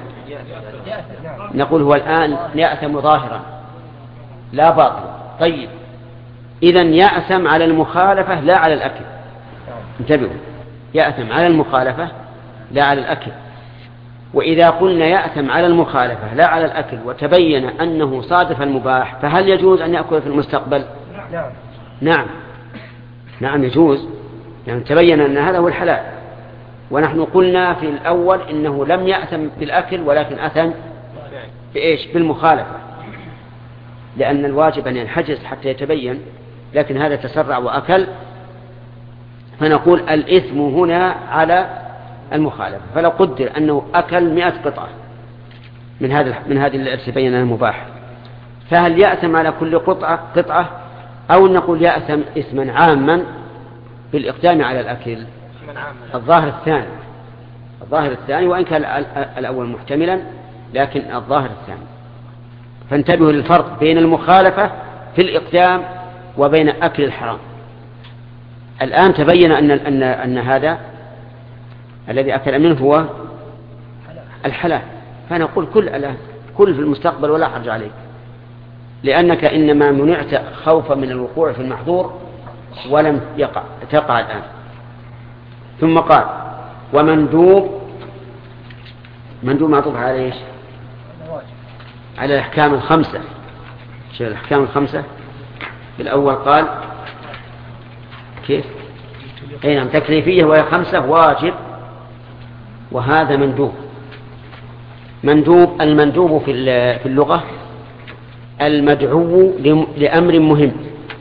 نقول هو الآن يأثم ظاهرا لا باطلا. طيب، إذن يأثم على المخالفة لا على الأكل. انتبهوا، يأثم على المخالفة لا على الأكل. وإذا قلنا يأثم على المخالفة لا على الأكل وتبين أنه صادف المباح، فهل يجوز أن يأكل في المستقبل؟ نعم نعم نعم يجوز، يعني تبين أن هذا هو الحلال. ونحن قلنا في الأول إنه لم يأثم بالأكل ولكن أثم بإيش؟ بالمخالفة، لأن الواجب أن ينحجز حتى يتبين، لكن هذا تسرع وأكل، فنقول الإثم هنا على المخالفة. فلو قدر أنه أكل مئة قطعة من هذا من هذه التي تبين المباح، فهل يأثم على كل قطعة قطعة أو نقول يأثم إثما عاما بالإقدام على الأكل؟ الظاهر الثاني، الظاهر الثاني، وإن كان الأول محتملا، لكن الظاهر الثاني. فانتبهوا للفرق بين المخالفة في الإقدام وبين أكل الحرام. الآن تبين أن أن أن هذا الذي أكل منه هو الحلال، فنقول كل الآن كل في المستقبل ولا حرج عليك، لأنك إنما منعت خوفا من الوقوع في المحظور ولم يقع تقع الآن. ثم قال ومندوب، مندوب معطوف على ايش؟ على الأحكام الخمسة. شو الأحكام الخمسة؟ الأول قال كيف؟ أي نعم تكليفية وهي خمسة: واجب، وهذا مندوب. مندوب، المندوب في اللغة المدعو لأمر مهم،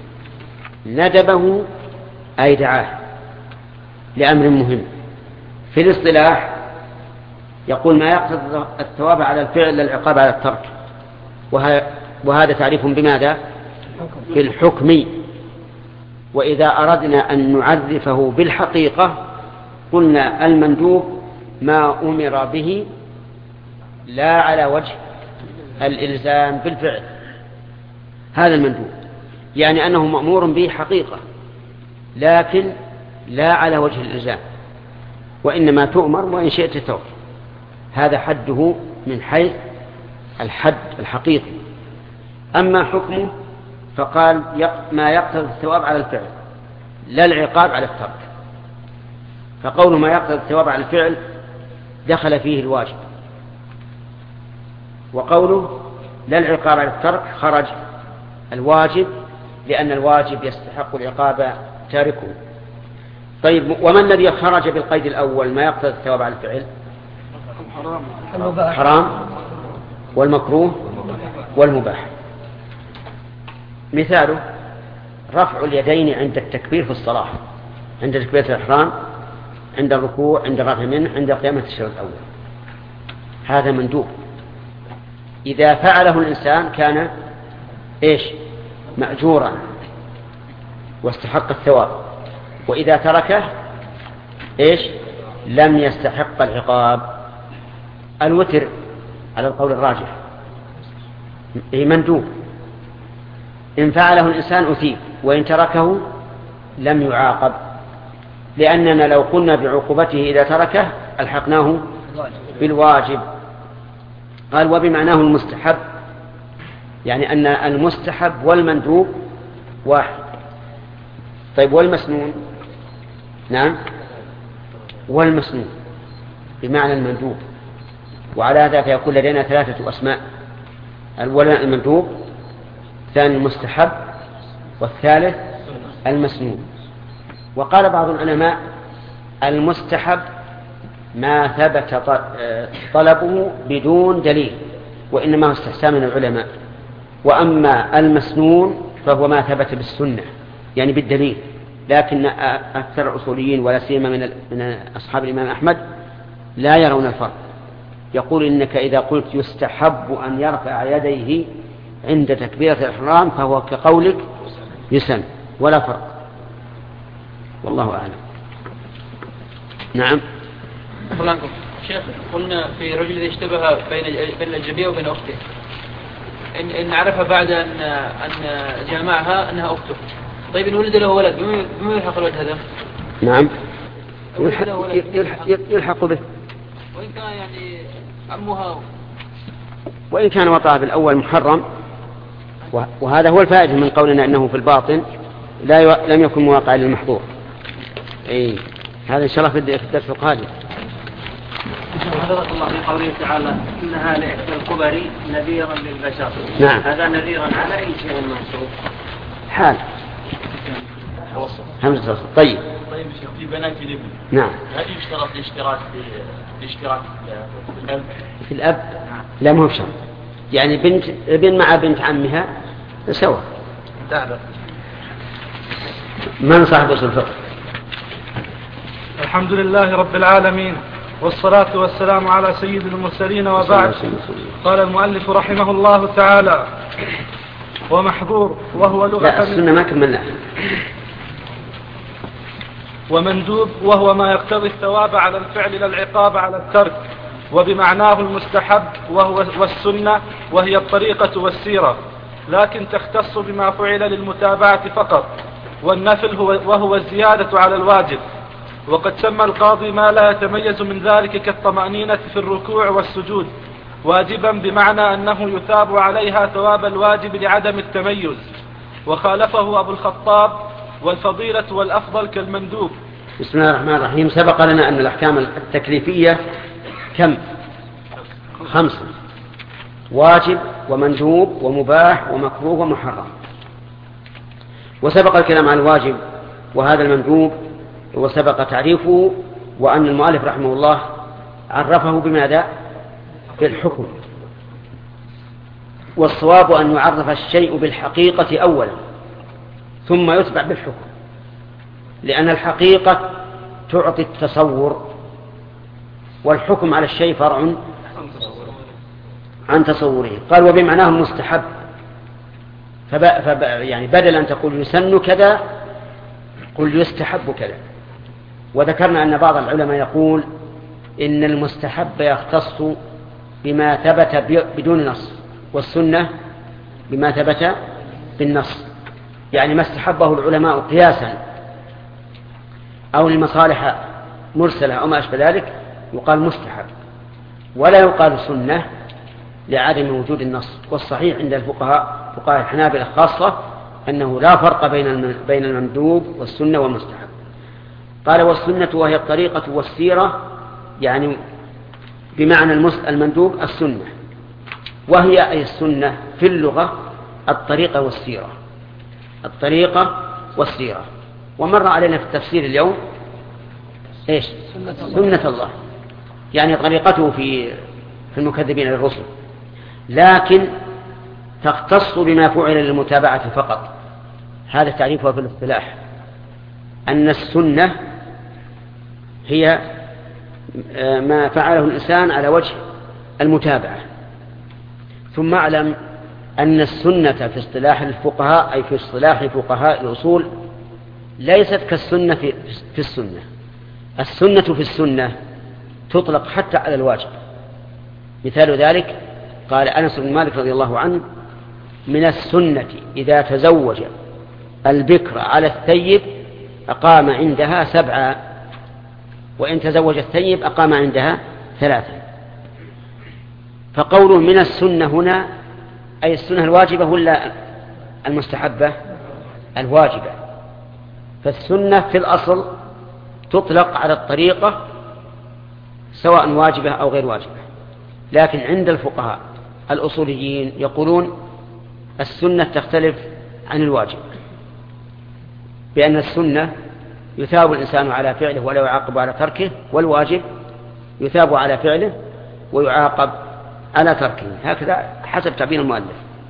ندبه أي دعاه لأمر مهم. في الاصطلاح يقول ما يقتضي الثواب على الفعل للعقاب على الترك، وهذا تعريف بماذا؟ في الحكم. وإذا أردنا أن نعرفه بالحقيقة قلنا المندوب ما أمر به لا على وجه الإلزام بالفعل، هذا المندوب، يعني أنه مأمور به حقيقة لكن لا على وجه الإلزام، وإنما تؤمر وإن شئت تترك. هذا حده من حيث الحد الحقيقي. أما حكمه فقال ما يقتضي الثواب على الفعل لا العقاب على الترك، فقوله ما يقتضي الثواب على الفعل دخل فيه الواجب، وقوله لا العقاب على الترك خرج الواجب، لأن الواجب يستحق العقاب تاركه. طيب وما الذي خرج بالقيد الأول ما يقتضي الثواب على الفعل؟ حرام والمكروه والمباح. مثاله رفع اليدين عند التكبير في الصلاة، عند تكبيرة الإحرام، عند الركوع، عند الرفع منه، عند قيامة الشهر الأول، هذا مندوب. إذا فعله الإنسان كان إيش؟ مأجورا واستحق الثواب، وإذا تركه إيش؟ لم يستحق العقاب. الوتر على القول الراجح أي مندوب، إن فعله الإنسان أثيب، وإن تركه لم يعاقب، لأننا لو قلنا بعقوبته إذا تركه ألحقناه بالواجب. قال وبمعناه المستحب، يعني أن المستحب والمندوب واحد. طيب والمسنون؟ نعم والمسنون بمعنى المندوب. وعلى هذا فيكون لدينا ثلاثة أسماء: الأول المندوب، الثاني المستحب، والثالث المسنون. وقال بعض العلماء المستحب ما ثبت طلبه بدون دليل، وإنما هو استحسان من العلماء. وأما المسنون فهو ما ثبت بالسنة يعني بالدليل، لكن أكثر الأصوليين ولا سيما من من أصحاب الإمام أحمد لا يرون الفرق، يقول إنك إذا قلت يستحب أن يرفع يديه عند تكبيرة الإحرام فهو كقولك يسن، ولا فرق، والله أعلم. نعم. فلانكم شيخ، قلنا في رجل إذا اشتبه بين بين الجبية وبين أخته، إن, إن عرف بعد أن أن جامعها أنها أخته، طيب إن ولد له ولد بما يلحق الولد هذا؟ نعم يلحق, يلحق, يلحق به، وإن كان يعني عمها، وإن كان وطأ بالأول محرم. وهذا هو الفائدة من قولنا أنه في الباطن لا يو... لم يكن مواقع للمحظور. أي هذا إن شاء الله في الدرس القادم. حفظك الله في قوله تعالى إنها لإحدى الكبر نذيرا للبشر. نعم. هذا نذيرا على أي شيء منصوب؟ حال همزة وصل. طيب. طيب في بنات الابن. نعم. هل يشترط الاشتراك في الاشتراك في الأب؟ في الأب لا مو بشرط. يعني بنت ابن مع بنت عمها سوا. من صاحب أصول الفقه؟ الحمد لله رب العالمين والصلاة والسلام على سيد المرسلين وبعد. قال المؤلف رحمه الله تعالى: ومحظور وهو لغة لا السنة ما كملناها. ومندوب وهو ما يقتضي الثواب على الفعل لا العقاب على الترك، وبمعناه المستحب وهو والسنة وهي الطريقة والسيرة، لكن تختص بما فعل للمتابعة فقط. والنفل هو وهو الزيادة على الواجب. وقد سمى القاضي ما لا يتميز من ذلك كالطمأنينة في الركوع والسجود واجبا، بمعنى أنه يثاب عليها ثواب الواجب لعدم التميز. وخالفه أبو الخطاب: والفضيلة والأفضل كالمندوب. بسم الله الرحمن الرحيم. سبق لنا أن الأحكام التكليفية كم؟ خمسة: واجب ومندوب ومباح ومكروه ومحرم. وسبق الكلام عن الواجب وهذا المندوب وسبق تعريفه، وأن المؤلف رحمه الله عرفه بماذا؟ بالحكم. والصواب أن يعرف الشيء بالحقيقة أولا ثم يتبع بالحكم، لأن الحقيقة تعطي التصور، والحكم على الشيء فرع عن تصوره. قال: وبمعناه المستحب، فب... فب... يعني بدل أن تقول يسن كذا قل يستحب كذا. وذكرنا أن بعض العلماء يقول إن المستحب يختص بما ثبت بدون نص، والسنة بما ثبت بالنص. يعني ما استحبه العلماء قياسا أو لمصالح مرسلة أو ما أشبه ذلك يقال مستحب، ولا يقال سنة لعدم وجود النص. والصحيح عند الفقهاء فقهاء الحنابلة خاصة أنه لا فرق بين بين المندوب والسنة والمستحب. قال: والسنة وهي الطريقة والسيرة، يعني بمعنى المندوب السنة، وهي أي السنة في اللغة الطريقة والسيرة. الطريقة والسيرة. ومر علينا في التفسير اليوم إيش؟ سنة الله, سنة الله. يعني طريقته في في المكذبين للرسل، لكن تختص بما فعل للمتابعة فقط. هذا تعريفها في الاصطلاح، أن السنة هي ما فعله الإنسان على وجه المتابعة. ثم اعلم أن السنة في اصطلاح الفقهاء، أي في اصطلاح فقهاء الأصول، ليست كالسنة في, في السنة. السنة في السنة تطلق حتى على الواجب. مثال ذلك قال أنس بن مالك رضي الله عنه: من السنة إذا تزوج البكر على الثيب أقام عندها سبعة، وإن تزوج الثيب أقام عندها ثلاثة. فقوله من السنة هنا أي السنة الواجبة ولا المستحبة؟ الواجبة. فالسنة في الأصل تطلق على الطريقة سواء واجبة أو غير واجبة، لكن عند الفقهاء الأصوليين يقولون السنة تختلف عن الواجب، بأن السنة يثاب الإنسان على فعله ولا يعاقب على تركه، والواجب يثاب على فعله ويعاقب على تركه. هكذا حسب تعبير المؤلف.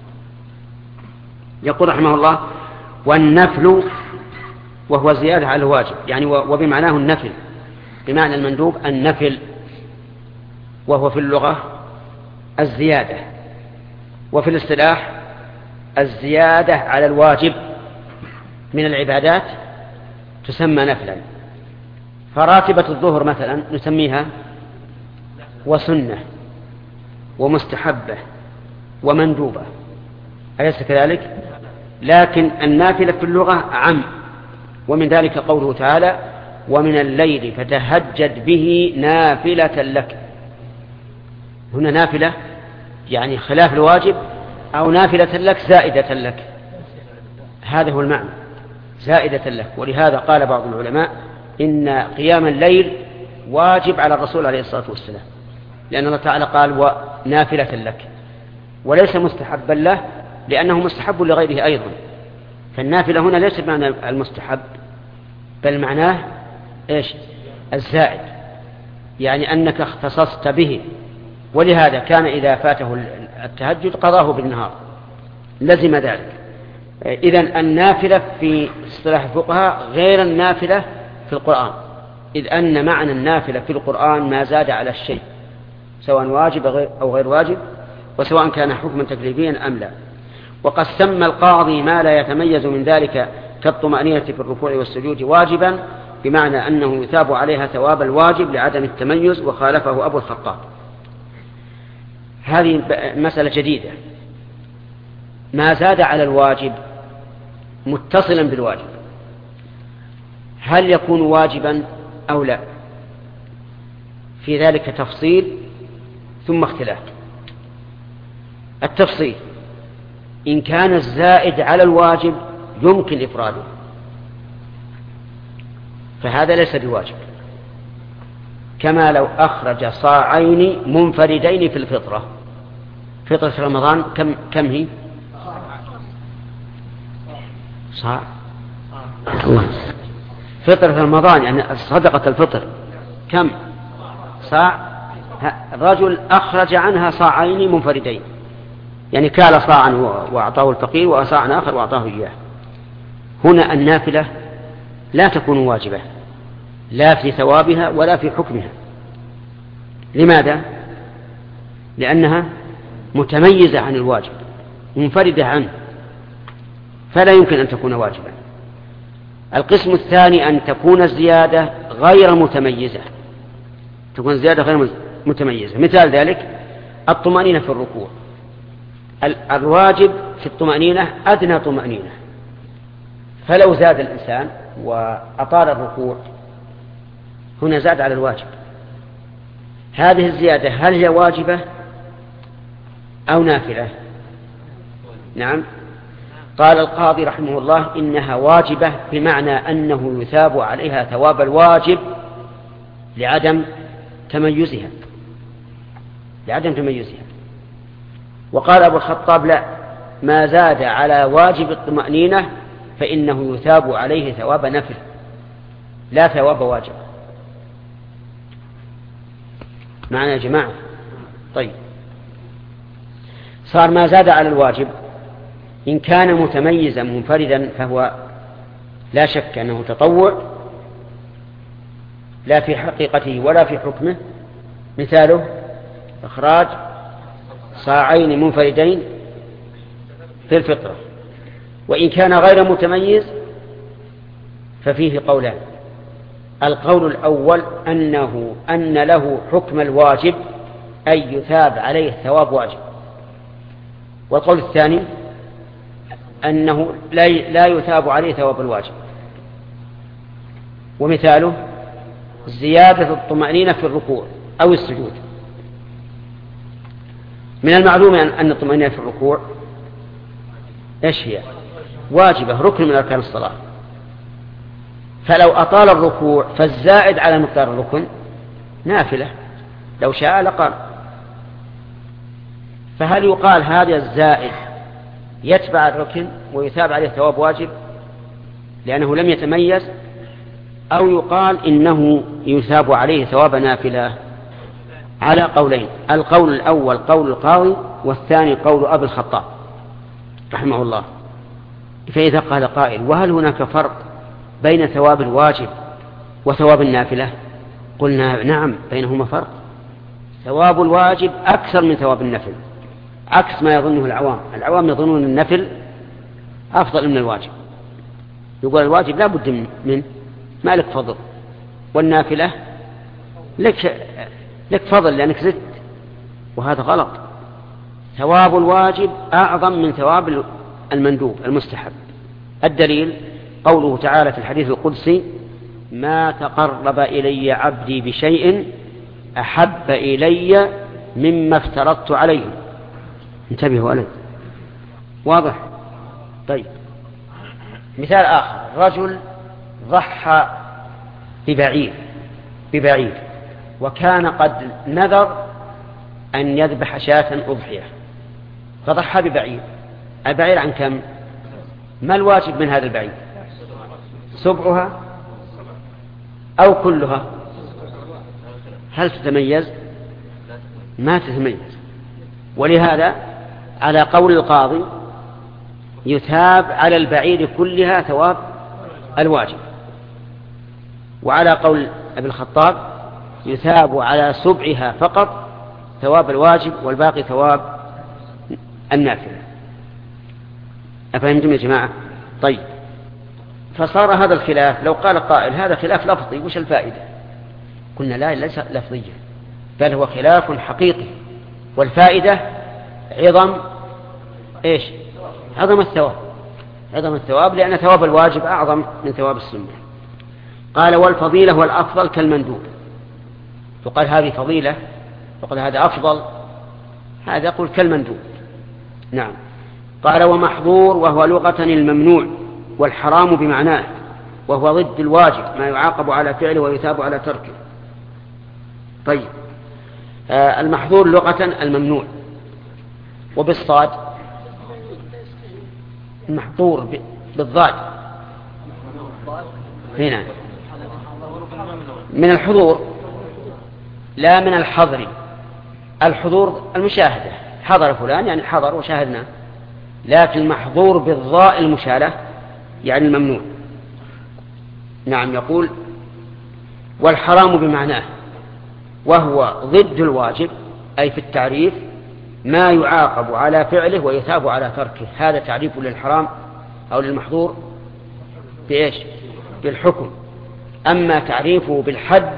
يقول رحمه الله: والنفل وهو زيادة على الواجب، يعني وبمعناه النفل، بمعنى المندوب النفل، وهو في اللغة الزيادة، وفي الاصطلاح الزيادة على الواجب من العبادات تسمى نفلا. فراتبة الظهر مثلا نسميها وسنة ومستحبة ومندوبة، أليس كذلك؟ لكن النافلة في اللغة عم، ومن ذلك قوله تعالى: ومن الليل فتهجد به نافلة لك. هنا نافلة يعني خلاف الواجب، أو نافلة لك زائدة لك، هذا هو المعنى. زائدة لك. ولهذا قال بعض العلماء إن قيام الليل واجب على الرسول عليه الصلاة والسلام، لأن الله تعالى قال ونافلة لك، وليس مستحبا له لأنه مستحب لغيره أيضا. فالنافلة هنا ليس بمعنى المستحب، بل معناه إيش؟ الزائد، يعني أنك اختصصت به. ولهذا كان إذا فاته التهجد قضاه بالنهار، لزم ذلك. إذن النافلة في اصطلاح الفقهاء غير النافلة في القرآن، إذ أن معنى النافلة في القرآن ما زاد على الشيء سواء واجب أو غير واجب، وسواء كان حكما تكليفيا أم لا. وقد سمى القاضي ما لا يتميز من ذلك كالطمأنينة في الركوع والسجود واجبا، بمعنى أنه يثاب عليها ثواب الواجب لعدم التميز، وخالفه أبو الخطاب. هذه مسألة جديدة. ما زاد على الواجب متصلا بالواجب هل يكون واجبا أو لا؟ في ذلك تفصيل ثم اختلاف. التفصيل: إن كان الزائد على الواجب يمكن إفراده فهذا ليس بواجب، كما لو أخرج صاعين منفردين في الفطرة. فطرة رمضان كم, كم هي؟ صاع. الله. فطرة رمضان يعني صدقة الفطر كم؟ صاع. الرجل أخرج عنها صاعين منفردين، يعني كال صاعا وأعطاه الفقير وصاعا آخر وأعطاه إياه. هنا النافلة لا تكون واجبة لا في ثوابها ولا في حكمها. لماذا؟ لأنها متميزة عن الواجب، منفردة عنه، فلا يمكن أن تكون واجبا. القسم الثاني أن تكون الزيادة غير متميزة، تكون زيادة غير متميزة. مثال ذلك الطمأنينة في الركوع. الواجب في الطمأنينة أدنى طمأنينة، فلو زاد الإنسان وأطال الركوع هنا زاد على الواجب. هذه الزيادة هل هي واجبة أو نافلة؟ نعم. قال القاضي رحمه الله إنها واجبة، بمعنى أنه يثاب عليها ثواب الواجب لعدم تميزها لعدم تميزها. وقال أبو الخطاب لا، ما زاد على واجب الطمأنينة فإنه يثاب عليه ثواب نفل لا ثواب واجب. معنا يا جماعة؟ طيب، صار ما زاد على الواجب إن كان متميزا منفردا فهو لا شك أنه تطوع لا في حقيقته ولا في حكمه. مثاله إخراج صاعين منفردين في الفطرة. وإن كان غير متميز ففيه قولان: القول الأول أنه أن له حكم الواجب أي يثاب عليه ثواب واجب، والقول الثاني أنه لا يثاب عليه ثواب الواجب. ومثاله زيادة الطمأنينة في الركوع أو السجود. من المعلوم أن الطمأنينة في الركوع إيش هي؟ واجبة، ركن من أركان الصلاة. فلو أطال الركوع فالزائد على مقدار الركن نافلة، لو شاء لقال. فهل يقال هذا الزائد يتبع الركن ويثاب عليه ثواب واجب لأنه لم يتميز، أو يقال إنه يثاب عليه ثواب نافلة؟ على قولين: القول الأول قول القاضي، والثاني قول أبي الخطاب رحمه الله. فإذا قال قائل: وهل هناك فرق بين ثواب الواجب وثواب النافلة؟ قلنا نعم، بينهما فرق. ثواب الواجب أكثر من ثواب النفل، عكس ما يظنه العوام. العوام يظنون النفل أفضل من الواجب، يقول الواجب لا بد منه، ما لك فضل، والنافلة لك, لك فضل لأنك زدت، وهذا غلط. ثواب الواجب أعظم من ثواب المندوب المستحب. الدليل قوله تعالى في الحديث القدسي: ما تقرب إلي عبدي بشيء أحب إلي مما افترضت عليه. انتبهوا ولد، واضح؟ طيب، مثال آخر، رجل ضحى ببعير ببعير وكان قد نذر أن يذبح شاة أضحية، فضحى ببعير. البعير عن كم؟ ما الواجب من هذا البعير؟ سبعها أو كلها؟ هل تتميز؟ ما تتميز. ولهذا على قول القاضي يثاب على البعير كلها ثواب الواجب، وعلى قول أبي الخطاب يثاب على سبعها فقط ثواب الواجب والباقي ثواب النافلة. أفهمتم يا جماعة؟ طيب، فصار هذا الخلاف. لو قال قائل هذا خلاف لفظي وش الفائدة؟ قلنا لا، ليس لفظيا، بل هو خلاف حقيقي، والفائدة عظم إيش؟ عظم الثواب، عظم الثواب، لأن ثواب الواجب أعظم من ثواب السنة. قال والفضيلة والأفضل كالمندوب. فقال هذه فضيلة، وقال هذا أفضل، هذا يقول كالمندوب. نعم. قال ومحظور وهو لغة الممنوع، والحرام بمعناه، وهو ضد الواجب ما يعاقب على فعله ويثاب على تركه. طيب، آه المحظور لغة الممنوع، وبالصاد المحظور بالضاد هنا من الحضور لا من الحضر. الحضور المشاهدة، حضر فلان يعني حضر وشاهدنا، لكن المحظور بالضاء المشالة يعني الممنوع. نعم. يقول والحرام بمعناه، وهو ضد الواجب، أي في التعريف ما يعاقب على فعله ويثاب على تركه. هذا تعريف للحرام أو للمحظور بإيش؟ بالحكم. أما تعريفه بالحد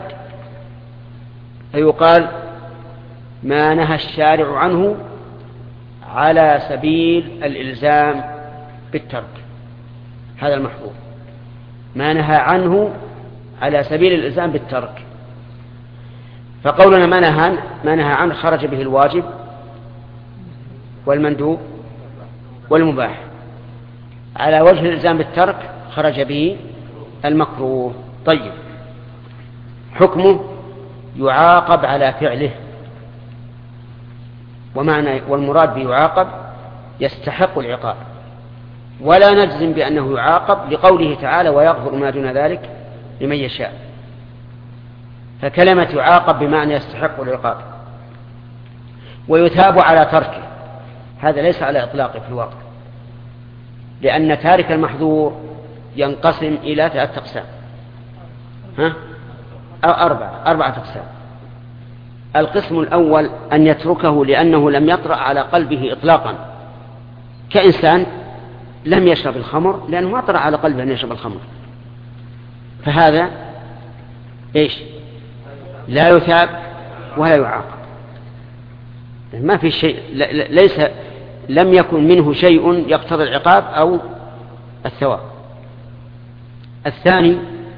فيقال ما نهى الشارع عنه على سبيل الإلزام بالترك، هذا المحظور. ما نهى عنه على سبيل الإلزام بالترك. فقولنا ما نهى ما نهى عنه خرج به الواجب والمندوب والمباح. على وجه الإلزام بالترك خرج به المكروه. طيب، حكمه يعاقب على فعله، ومعنى والمراد بيعاقب يستحق العقاب، ولا نجزم بأنه يعاقب لقوله تعالى ويغفر ما دون ذلك لمن يشاء. فكلمة يعاقب بمعنى يستحق العقاب. ويثاب على تركه، هذا ليس على إطلاقه في الواقع، لأن تارك المحظور ينقسم إلى ثلاثة أقسام، ها؟ أو أربعة أربعة أقسام. القسم الأول أن يتركه لأنه لم يطرأ على قلبه إطلاقا، كإنسان لم يشرب الخمر لأنه ما طرأ على قلبه أن يشرب الخمر، فهذا إيش؟ لا يثاب ولا يعاقب، ما في شيء، ليس لم يكن منه شيء يقتضي العقاب أو الثواب. الثاني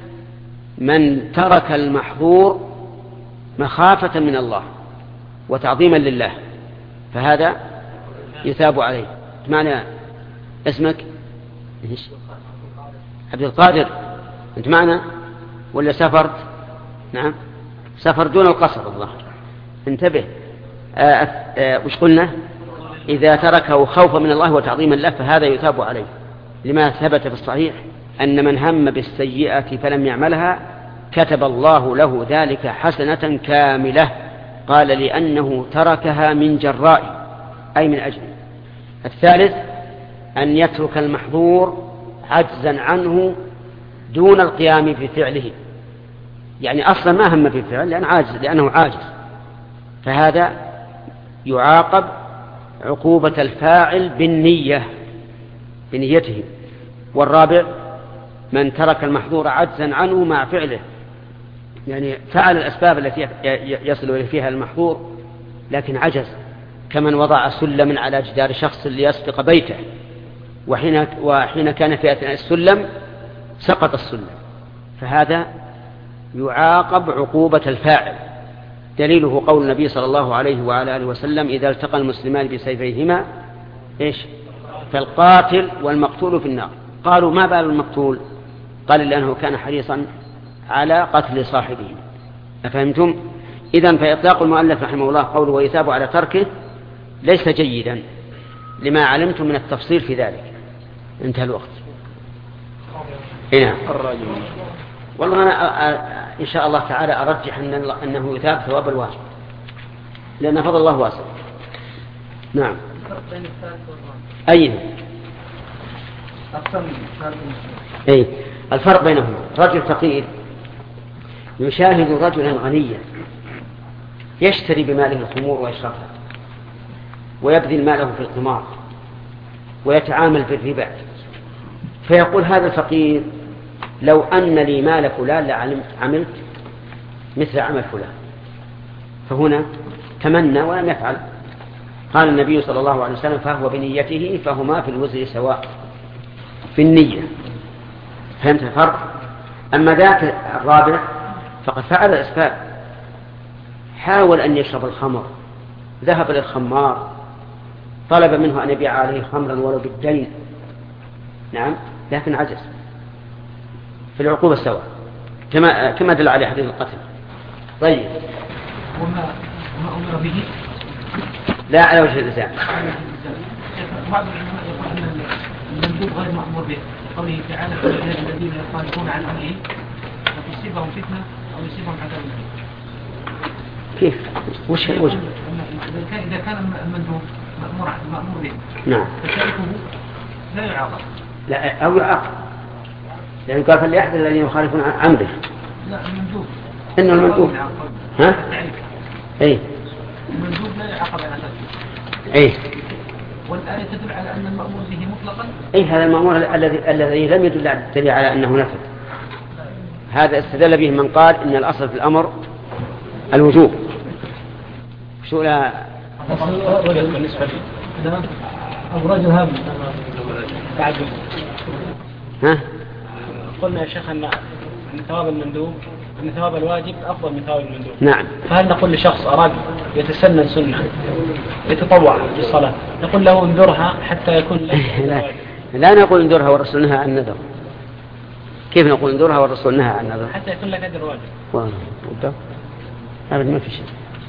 من ترك المحظور مخافة من الله وتعظيما لله، فهذا يثاب عليه. معنى اسمك إيش؟ عبد القادر، أنت معنا ولا سافرت؟ نعم، سافر دون القصر الظاهر. انتبه. آآ آآ وش قلنا؟ إذا تركه خوفا من الله وتعظيما له فهذا يثاب عليه، لما ثبت في الصحيح أن من هم بالسيئة فلم يعملها كتب الله له ذلك حسنة كاملة، قال لأنه تركها من جراء أي من أجله. الثالث أن يترك المحظور عجزا عنه دون القيام بفعله، يعني أصلا ما هم في الفعل لأن عاجز لأنه عاجز، فهذا يعاقب عقوبة الفاعل بالنية بنيته. والرابع من ترك المحظور عجزا عنه مع فعله، يعني فعل الأسباب التي يصل فيها المحظور لكن عجز، كمن وضع سلما على جدار شخص ليسبق بيته، وحين, وحين كان في أثناء السلم سقط السلم، فهذا يعاقب عقوبة الفاعل. دليله قول النبي صلى الله عليه وعلى آله وسلم إذا التقى المسلمان بسيفيهما إيش؟ فالقاتل والمقتول في النار. قالوا ما بال المقتول؟ قال لأنه كان حريصا على قتل صاحبه. أفهمتم؟ إذن فإطلاق المؤلف رحمه الله قوله ويثاب على تركه ليس جيدا لما علمتم من التفصيل في ذلك. انتهى الوقت. هنا الرجل والله أنا إن شاء الله تعالى أرجح أنه يثاب ثواب الواجب لأن فضل الله واسع. نعم. أين أي الفرق بينهما؟ رجل فقير يشاهد رجلا غنيا يشتري بماله الخمور ويشربها ويبذل ماله في القمار ويتعامل بالربا، فيقول هذا الفقير لو أن لي مال فلان لعملت مثل عمل فلان، فهنا تمنى ولم يفعل. قال النبي صلى الله عليه وسلم فهو بنيته فهما في الوزر سواء في النية. فهمت الفرق؟ أما ذاك الرابع فقد فعل الأسباب، حاول أن يشرب الخمر، ذهب للخمار طلب منه أن يبيع عليه خمرا ولو بالدين، نعم، لكن عجز. في العقوبة سواء كما كما دل عليه حديث القتل. طيب وما ما أمر به لا على وجه الإلزام. بعض العلماء يقول أن المندوب غير مأمور به، قوله تعالى الذين يخالفون عن أمره فتصيبهم فتنة أو يصيبهم عذاب أليم. كيف؟ وش وش؟ إذا كان المندوب مأمور مأمور به، نعم، فتاركه لا يعاقب. لا أو يعاقب، لأن قال فليحذر الذين يخالفون عن أمره. لا المندوب. إنه المندوب. ها؟ إيه. المندوب لا يعاقب على ذلك. إيه. والآية تدل على أن المأمور به مطلقا. إيه هذا المأمور الذي الذي لم يدل على أنه نفذ. هذا استدل به من قال إن الأصل في الأمر الوجوب. شو لا بالنسبة لي أو رجل هم بعد ها؟ قلنا يا شيخ أن ثواب المندوب أن ثواب الواجب أفضل من ثواب المندوب. نعم. فهل نقول لشخص أراد يتسنن سنة يتطوع بالصلاة نقول له انذرها حتى يكون لا, لا نقول انذرها والرسول نهى عن النذر. كيف نقول انذرها والرسول نهى عن النذر؟ حتى يكون لك أجر واجب. والله أبدا ما في شيء.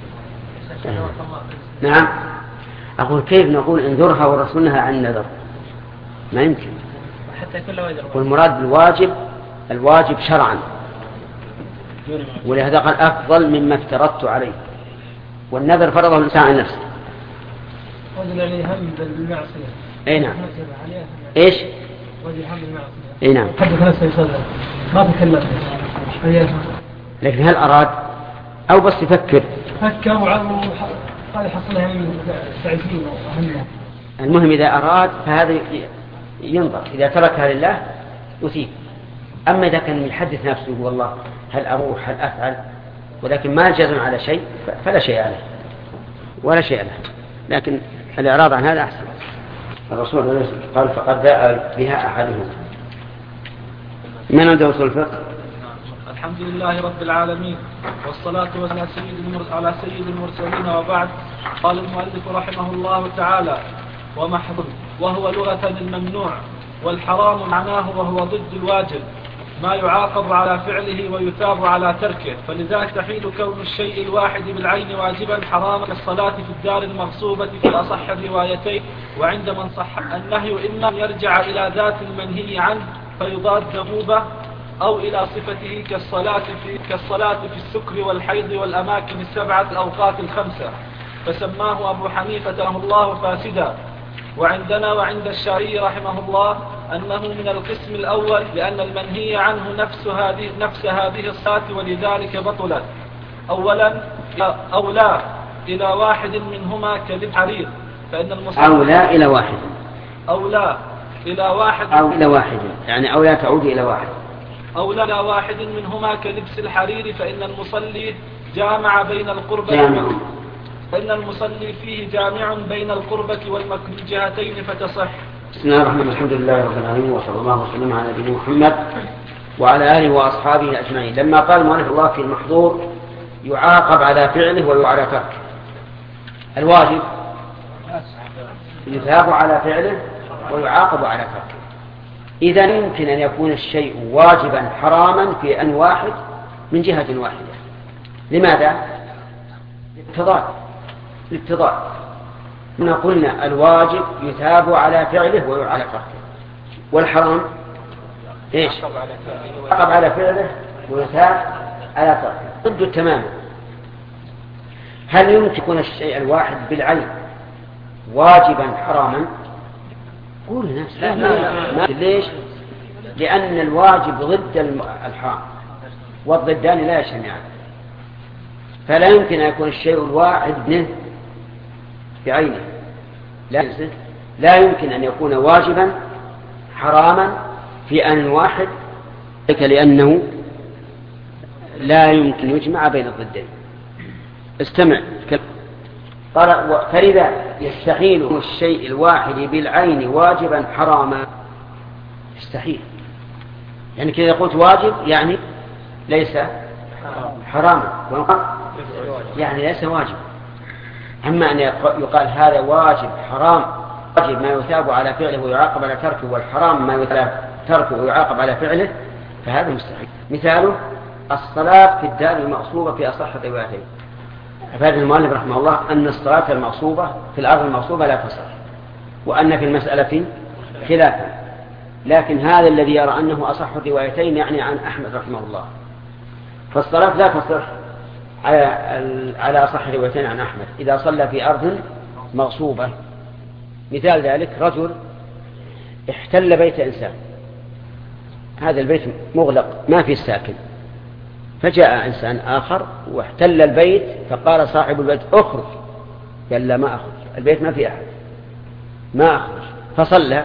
نعم. أقول كيف نقول انذرها والرسول نهى عن النذر؟ ما يمكن. حتى يكون له أجر واجب. والمراد بالواجب الواجب شرعا، ولهذا قال أفضل مما افترضت عليه، والنذر فرضه الإنسان على نفسه. رجل اللي هم بالمعصية. أي نعم. إيش؟ رجل هم بالمعصية. أي نعم. حدث نفسه يصلي ما تكلم. لكن هل أراد أو بس يفكر؟ فكر وقال يحصلها من السعيدين وأهمها. المهم إذا أراد فهذا ينظر، إذا تركها لله يثيب. أما إذا كان يحدث نفسه والله هل أروح هل أفعل ولكن ما جزم على شيء فلا شيء عليه ولا شيء له، لكن الإعراض عن هذا أحسن. الرسول قال فقد باء بها أحدهم. من عنده أصول الفقه؟ الحمد لله رب العالمين والصلاة والسلام على سيد المرسلين وبعد. قال المؤلف رحمه الله تعالى ومحظور وهو لغة الممنوع، والحرام معناه وهو ضد الواجب ما يعاقب على فعله ويثاب على تركه، فلذلك تحيل كون الشيء الواحد بالعين واجبا حراما كالصلاة في الدار المغصوبة في أصح الروايتين. وعند من صح النهي إما أن يرجع إلى ذات المنهي عنه فيضاد ذبوبة أو إلى صفته كالصلاة في, كالصلاة في السكر والحيض والأماكن السبعة الأوقات الخمسة، فسماه أبو حنيفة رحمه الله فاسدا. وعندنا وعند الشافعي رحمه الله أنه من القسم الأول لأن المنهي عنه نفس هذه, نفس هذه الصلاة ولذلك بطلت. أولا أو لا إلى واحد منهما كلب حرير فإن المصلي أو لا إلى واحد أو لا إلى واحد أو إلى واحد يعني أو لا تعود إلى واحد أو لا إلى واحد منهما كلبس الحرير فإن المصلي جامع بين القربة جامع. فإن المصلي فيه جامع بين القربة والمكروه جهتين فتصح. بسم الله الرحمن الرحيم. الحمد لله رب العالمين وصلى الله وسلم على نبينا محمد وعلى آله وأصحابه أجمعين. لما قال المؤلف الله في المحظور يعاقب على فعله وعلى تركه، الواجب يثاب على فعله ويعاقب على تركه. إذا يمكن أن يكون الشيء واجبا حراما في أن واحد من جهة واحدة. لماذا؟ للتضاد. للتضاد. ما قلنا الواجب يثاب على فعله ويعاقب على تركه، والحرام ايش؟ يعاقب على فعله ويثاب على تركه، ضد تماما. هل يمكن يكون الشيء الواحد بالعين واجبا حراما؟ قول الناس لا لا لا. ليش؟ لأن الواجب ضد الحرام والضدان لا يجتمعان، فلا يمكن أن يكون الشيء الواحد منه بعينه، لا لا يمكن أن يكون واجبا حراما في آن واحد، لأنه لا يمكن يجمع بين الضدين. استمع. فلذا يستحيل الشيء الواحد بالعين واجبا حراما، يستحيل. يعني كذا قلت واجب يعني ليس حراما، يعني ليس واجب. أما أن يقال هذا واجب حرام، واجب ما يثاب على فعله ويعاقب على تركه، والحرام ما يثاب تركه ويعاقب على فعله، فهذا مستحيل. مثاله الصلاة في الدار المغصوبة في أصح الروايتين. أفاد المؤلف رحمه الله أن الصلاة المغصوبة في الأرض المغصوبة لا تصح، وأن في المسألة خلافا، لكن هذا الذي يرى أنه أصح الروايتين يعني عن أحمد رحمه الله. فالصلاة لا تصح على على أصح الروايتين عن أحمد إذا صلى في أرض مغصوبة. مثال ذلك رجل احتل بيت إنسان، هذا البيت مغلق ما في الساكن، فجاء إنسان آخر واحتل البيت، فقال صاحب البيت اخرج، قال لا ما أخرج، البيت ما في أحد، ما أخرج. فصلى،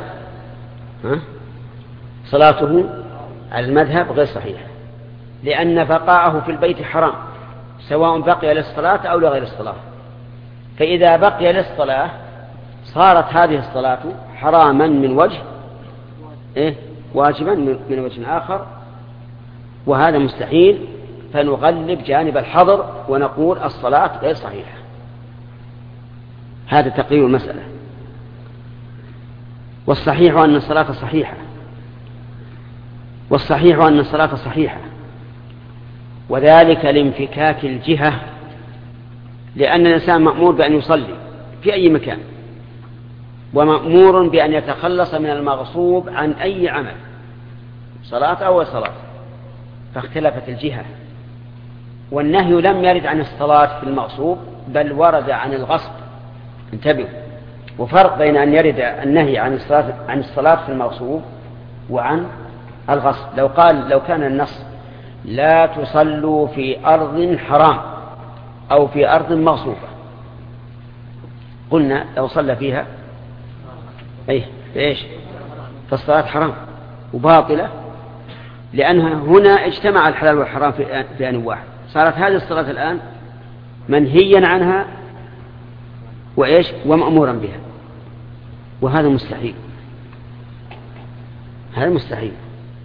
صلاته على المذهب غير صحيحة، لأن بقاءه في البيت حرام، سواء بقي للصلاة أو لغير الصلاة. فإذا بقي للصلاة صارت هذه الصلاة حراما من وجه إيه؟ واجبا من وجه آخر، وهذا مستحيل. فنغلب جانب الحظر ونقول الصلاة غير صحيحة. هذا تقرير المسألة. والصحيح أن الصلاة صحيحة، والصحيح أن الصلاة صحيحة، وذلك لانفكاك الجهة، لأن الإنسان مأمور بأن يصلي في أي مكان، ومأمور بأن يتخلص من المغصوب عن أي عمل، صلاة أو صلاة، فاختلفت الجهة. والنهي لم يرد عن الصلاة في المغصوب، بل ورد عن الغصب. انتبهوا، وفرق بين أن يرد النهي عن الصلاة عن الصلاة في المغصوب وعن الغصب. لو قال لو كان النص لا تصلوا في أرض حرام أو في أرض مغصوبة، قلنا لو صلى فيها أيه إيش؟ فالصلاة حرام وباطلة، لأنها هنا اجتمع الحلال والحرام في آن واحد. صارت هذه الصلاة الآن منهيا عنها وإيش ومأمورا بها، وهذا مستحيل، هذا مستحيل.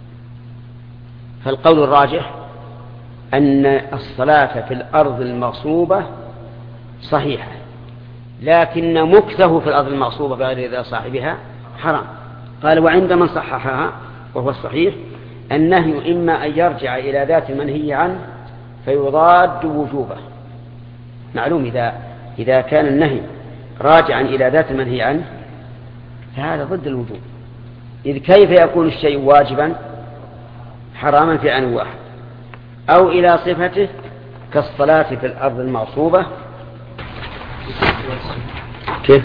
فالقول الراجح أن الصلاة في الأرض المغصوبة صحيحة، لكن مكثه في الأرض المغصوبة بغير رضا صاحبها حرام. قال وعند من صححها وهو الصحيح النهي إما أن يرجع إلى ذات المنهي عنه فيضاد وجوبه. معلوم إذا إذا كان النهي راجعا إلى ذات المنهي عنه فهذا ضد الوجوب، إذ كيف يكون الشيء واجبا حراما في آن واحد؟ أو إلى صفته كالصلاة في الأرض المغصوبة. كيف؟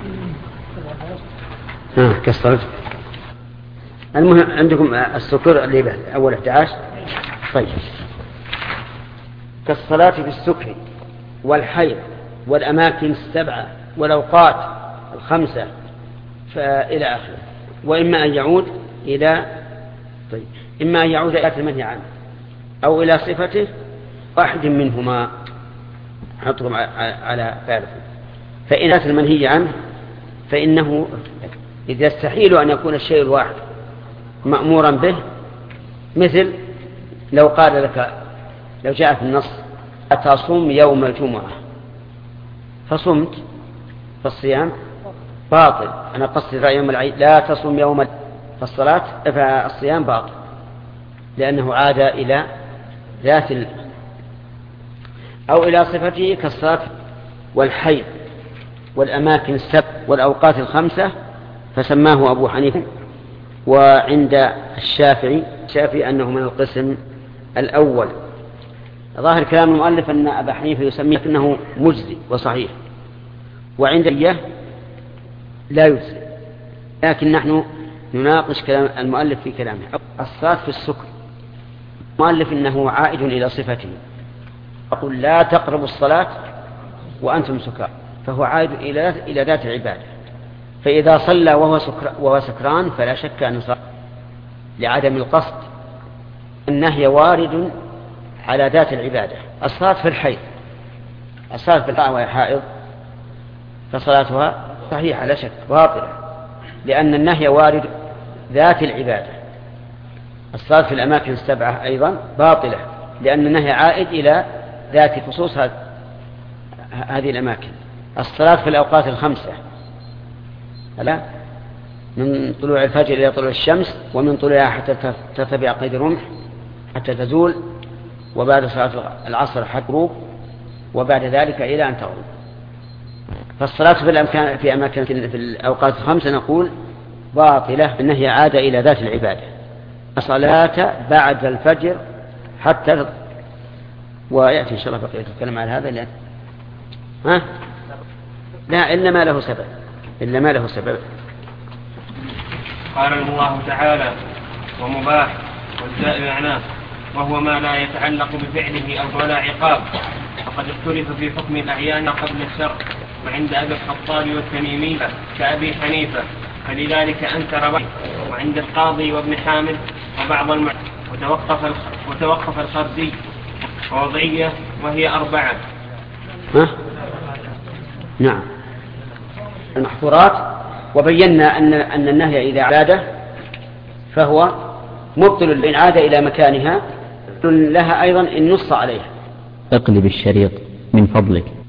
آه كالصلاة. المهم عندكم السكر اللي به أول أحد عشر. طيب، كالصلاة في السكر والحيض والأماكن السبعة والأوقات الخمسة فإلى آخره. وإما أن يعود إلى طيب إما أن يعود إلى المنهي عنه أو إلى صفته واحد منهما، حطهم على ثالث. فإن ذات المنهي عنه فإنه إذا يستحيل أن يكون الشيء الواحد مأمورا به، مثل لو قال لك لو جاء في النص أتصوم يوم الجمعة فصمت، فالصيام باطل. أنا قصدي يوم العيد، لا تصوم يوم فالصلاة فالصيام باطل لأنه عاد إلى ذات ال... أو إلى صفته كالصلاة والحيض والأماكن السبع والأوقات الخمسة فسماه أبو حنيفة. وعند الشافعي الشافعي أنه من القسم الأول. ظاهر كلام المؤلف أن أبا حنيفة يسميه أنه مجزي وصحيح، وعند اليه لا يجزي، لكن نحن نناقش كلام المؤلف في كلامه. الصلاة في السكر المؤلف إنه عائد إلى صفته، أقول لا تقربوا الصلاة وأنتم سكار، فهو عائد إلى إلى ذات العبادة. فإذا صلى وهو سكر وهو سكران فلا شك أن صلى لعدم القصد. النهي وارد على ذات العبادة. الصلاة في الحيض، الصلاة في الحائض وهي حائض فصلاتها صحيحة لا شك باطلة، لأن النهي وارد ذات العبادة. الصلاة في الأماكن السبعة أيضا باطلة، لأن النهي عائد إلى ذات خصوص هذه الأماكن. الصلاة في الأوقات الخمسة لا من طلوع الفجر إلى طلوع الشمس، ومن طلوعها حتى ترتفع قيد الرمح حتى تزول، وبعد صلاة العصر حتى تغرب، وبعد ذلك إلى أن تغرب. فالصلاة في الأمكان في أماكن في الأوقات الخمسة نقول باطلة، النهي عاد إلى ذات العبادة. الصلاة بعد الفجر حتى، ويأتي إن شاء الله بقية الكلام على هذا. لأن ها لا إلا ما له سبب، إلا ما له سبب. قال الله تعالى: ومباح والزائد معناه وهو ما لا يتعلق بفعله أو ولا عقاب، فقد اختلف في حكم الأعيان قبل الشرع، وعند أبي الخطاب والتميمي كأبي حنيفة، فلذلك أنكر بعض، وعند القاضي وابن حامد وبعض المع... وتوقف وتوقف الخرزي ووضعية وهي أربعة. ها؟ نعم المحظورات. وبينا أن أن النهي إذا عاد فهو مبطل إن عاد إلى مكانها، لها أيضا إن نص عليها. اقلب الشريط من فضلك.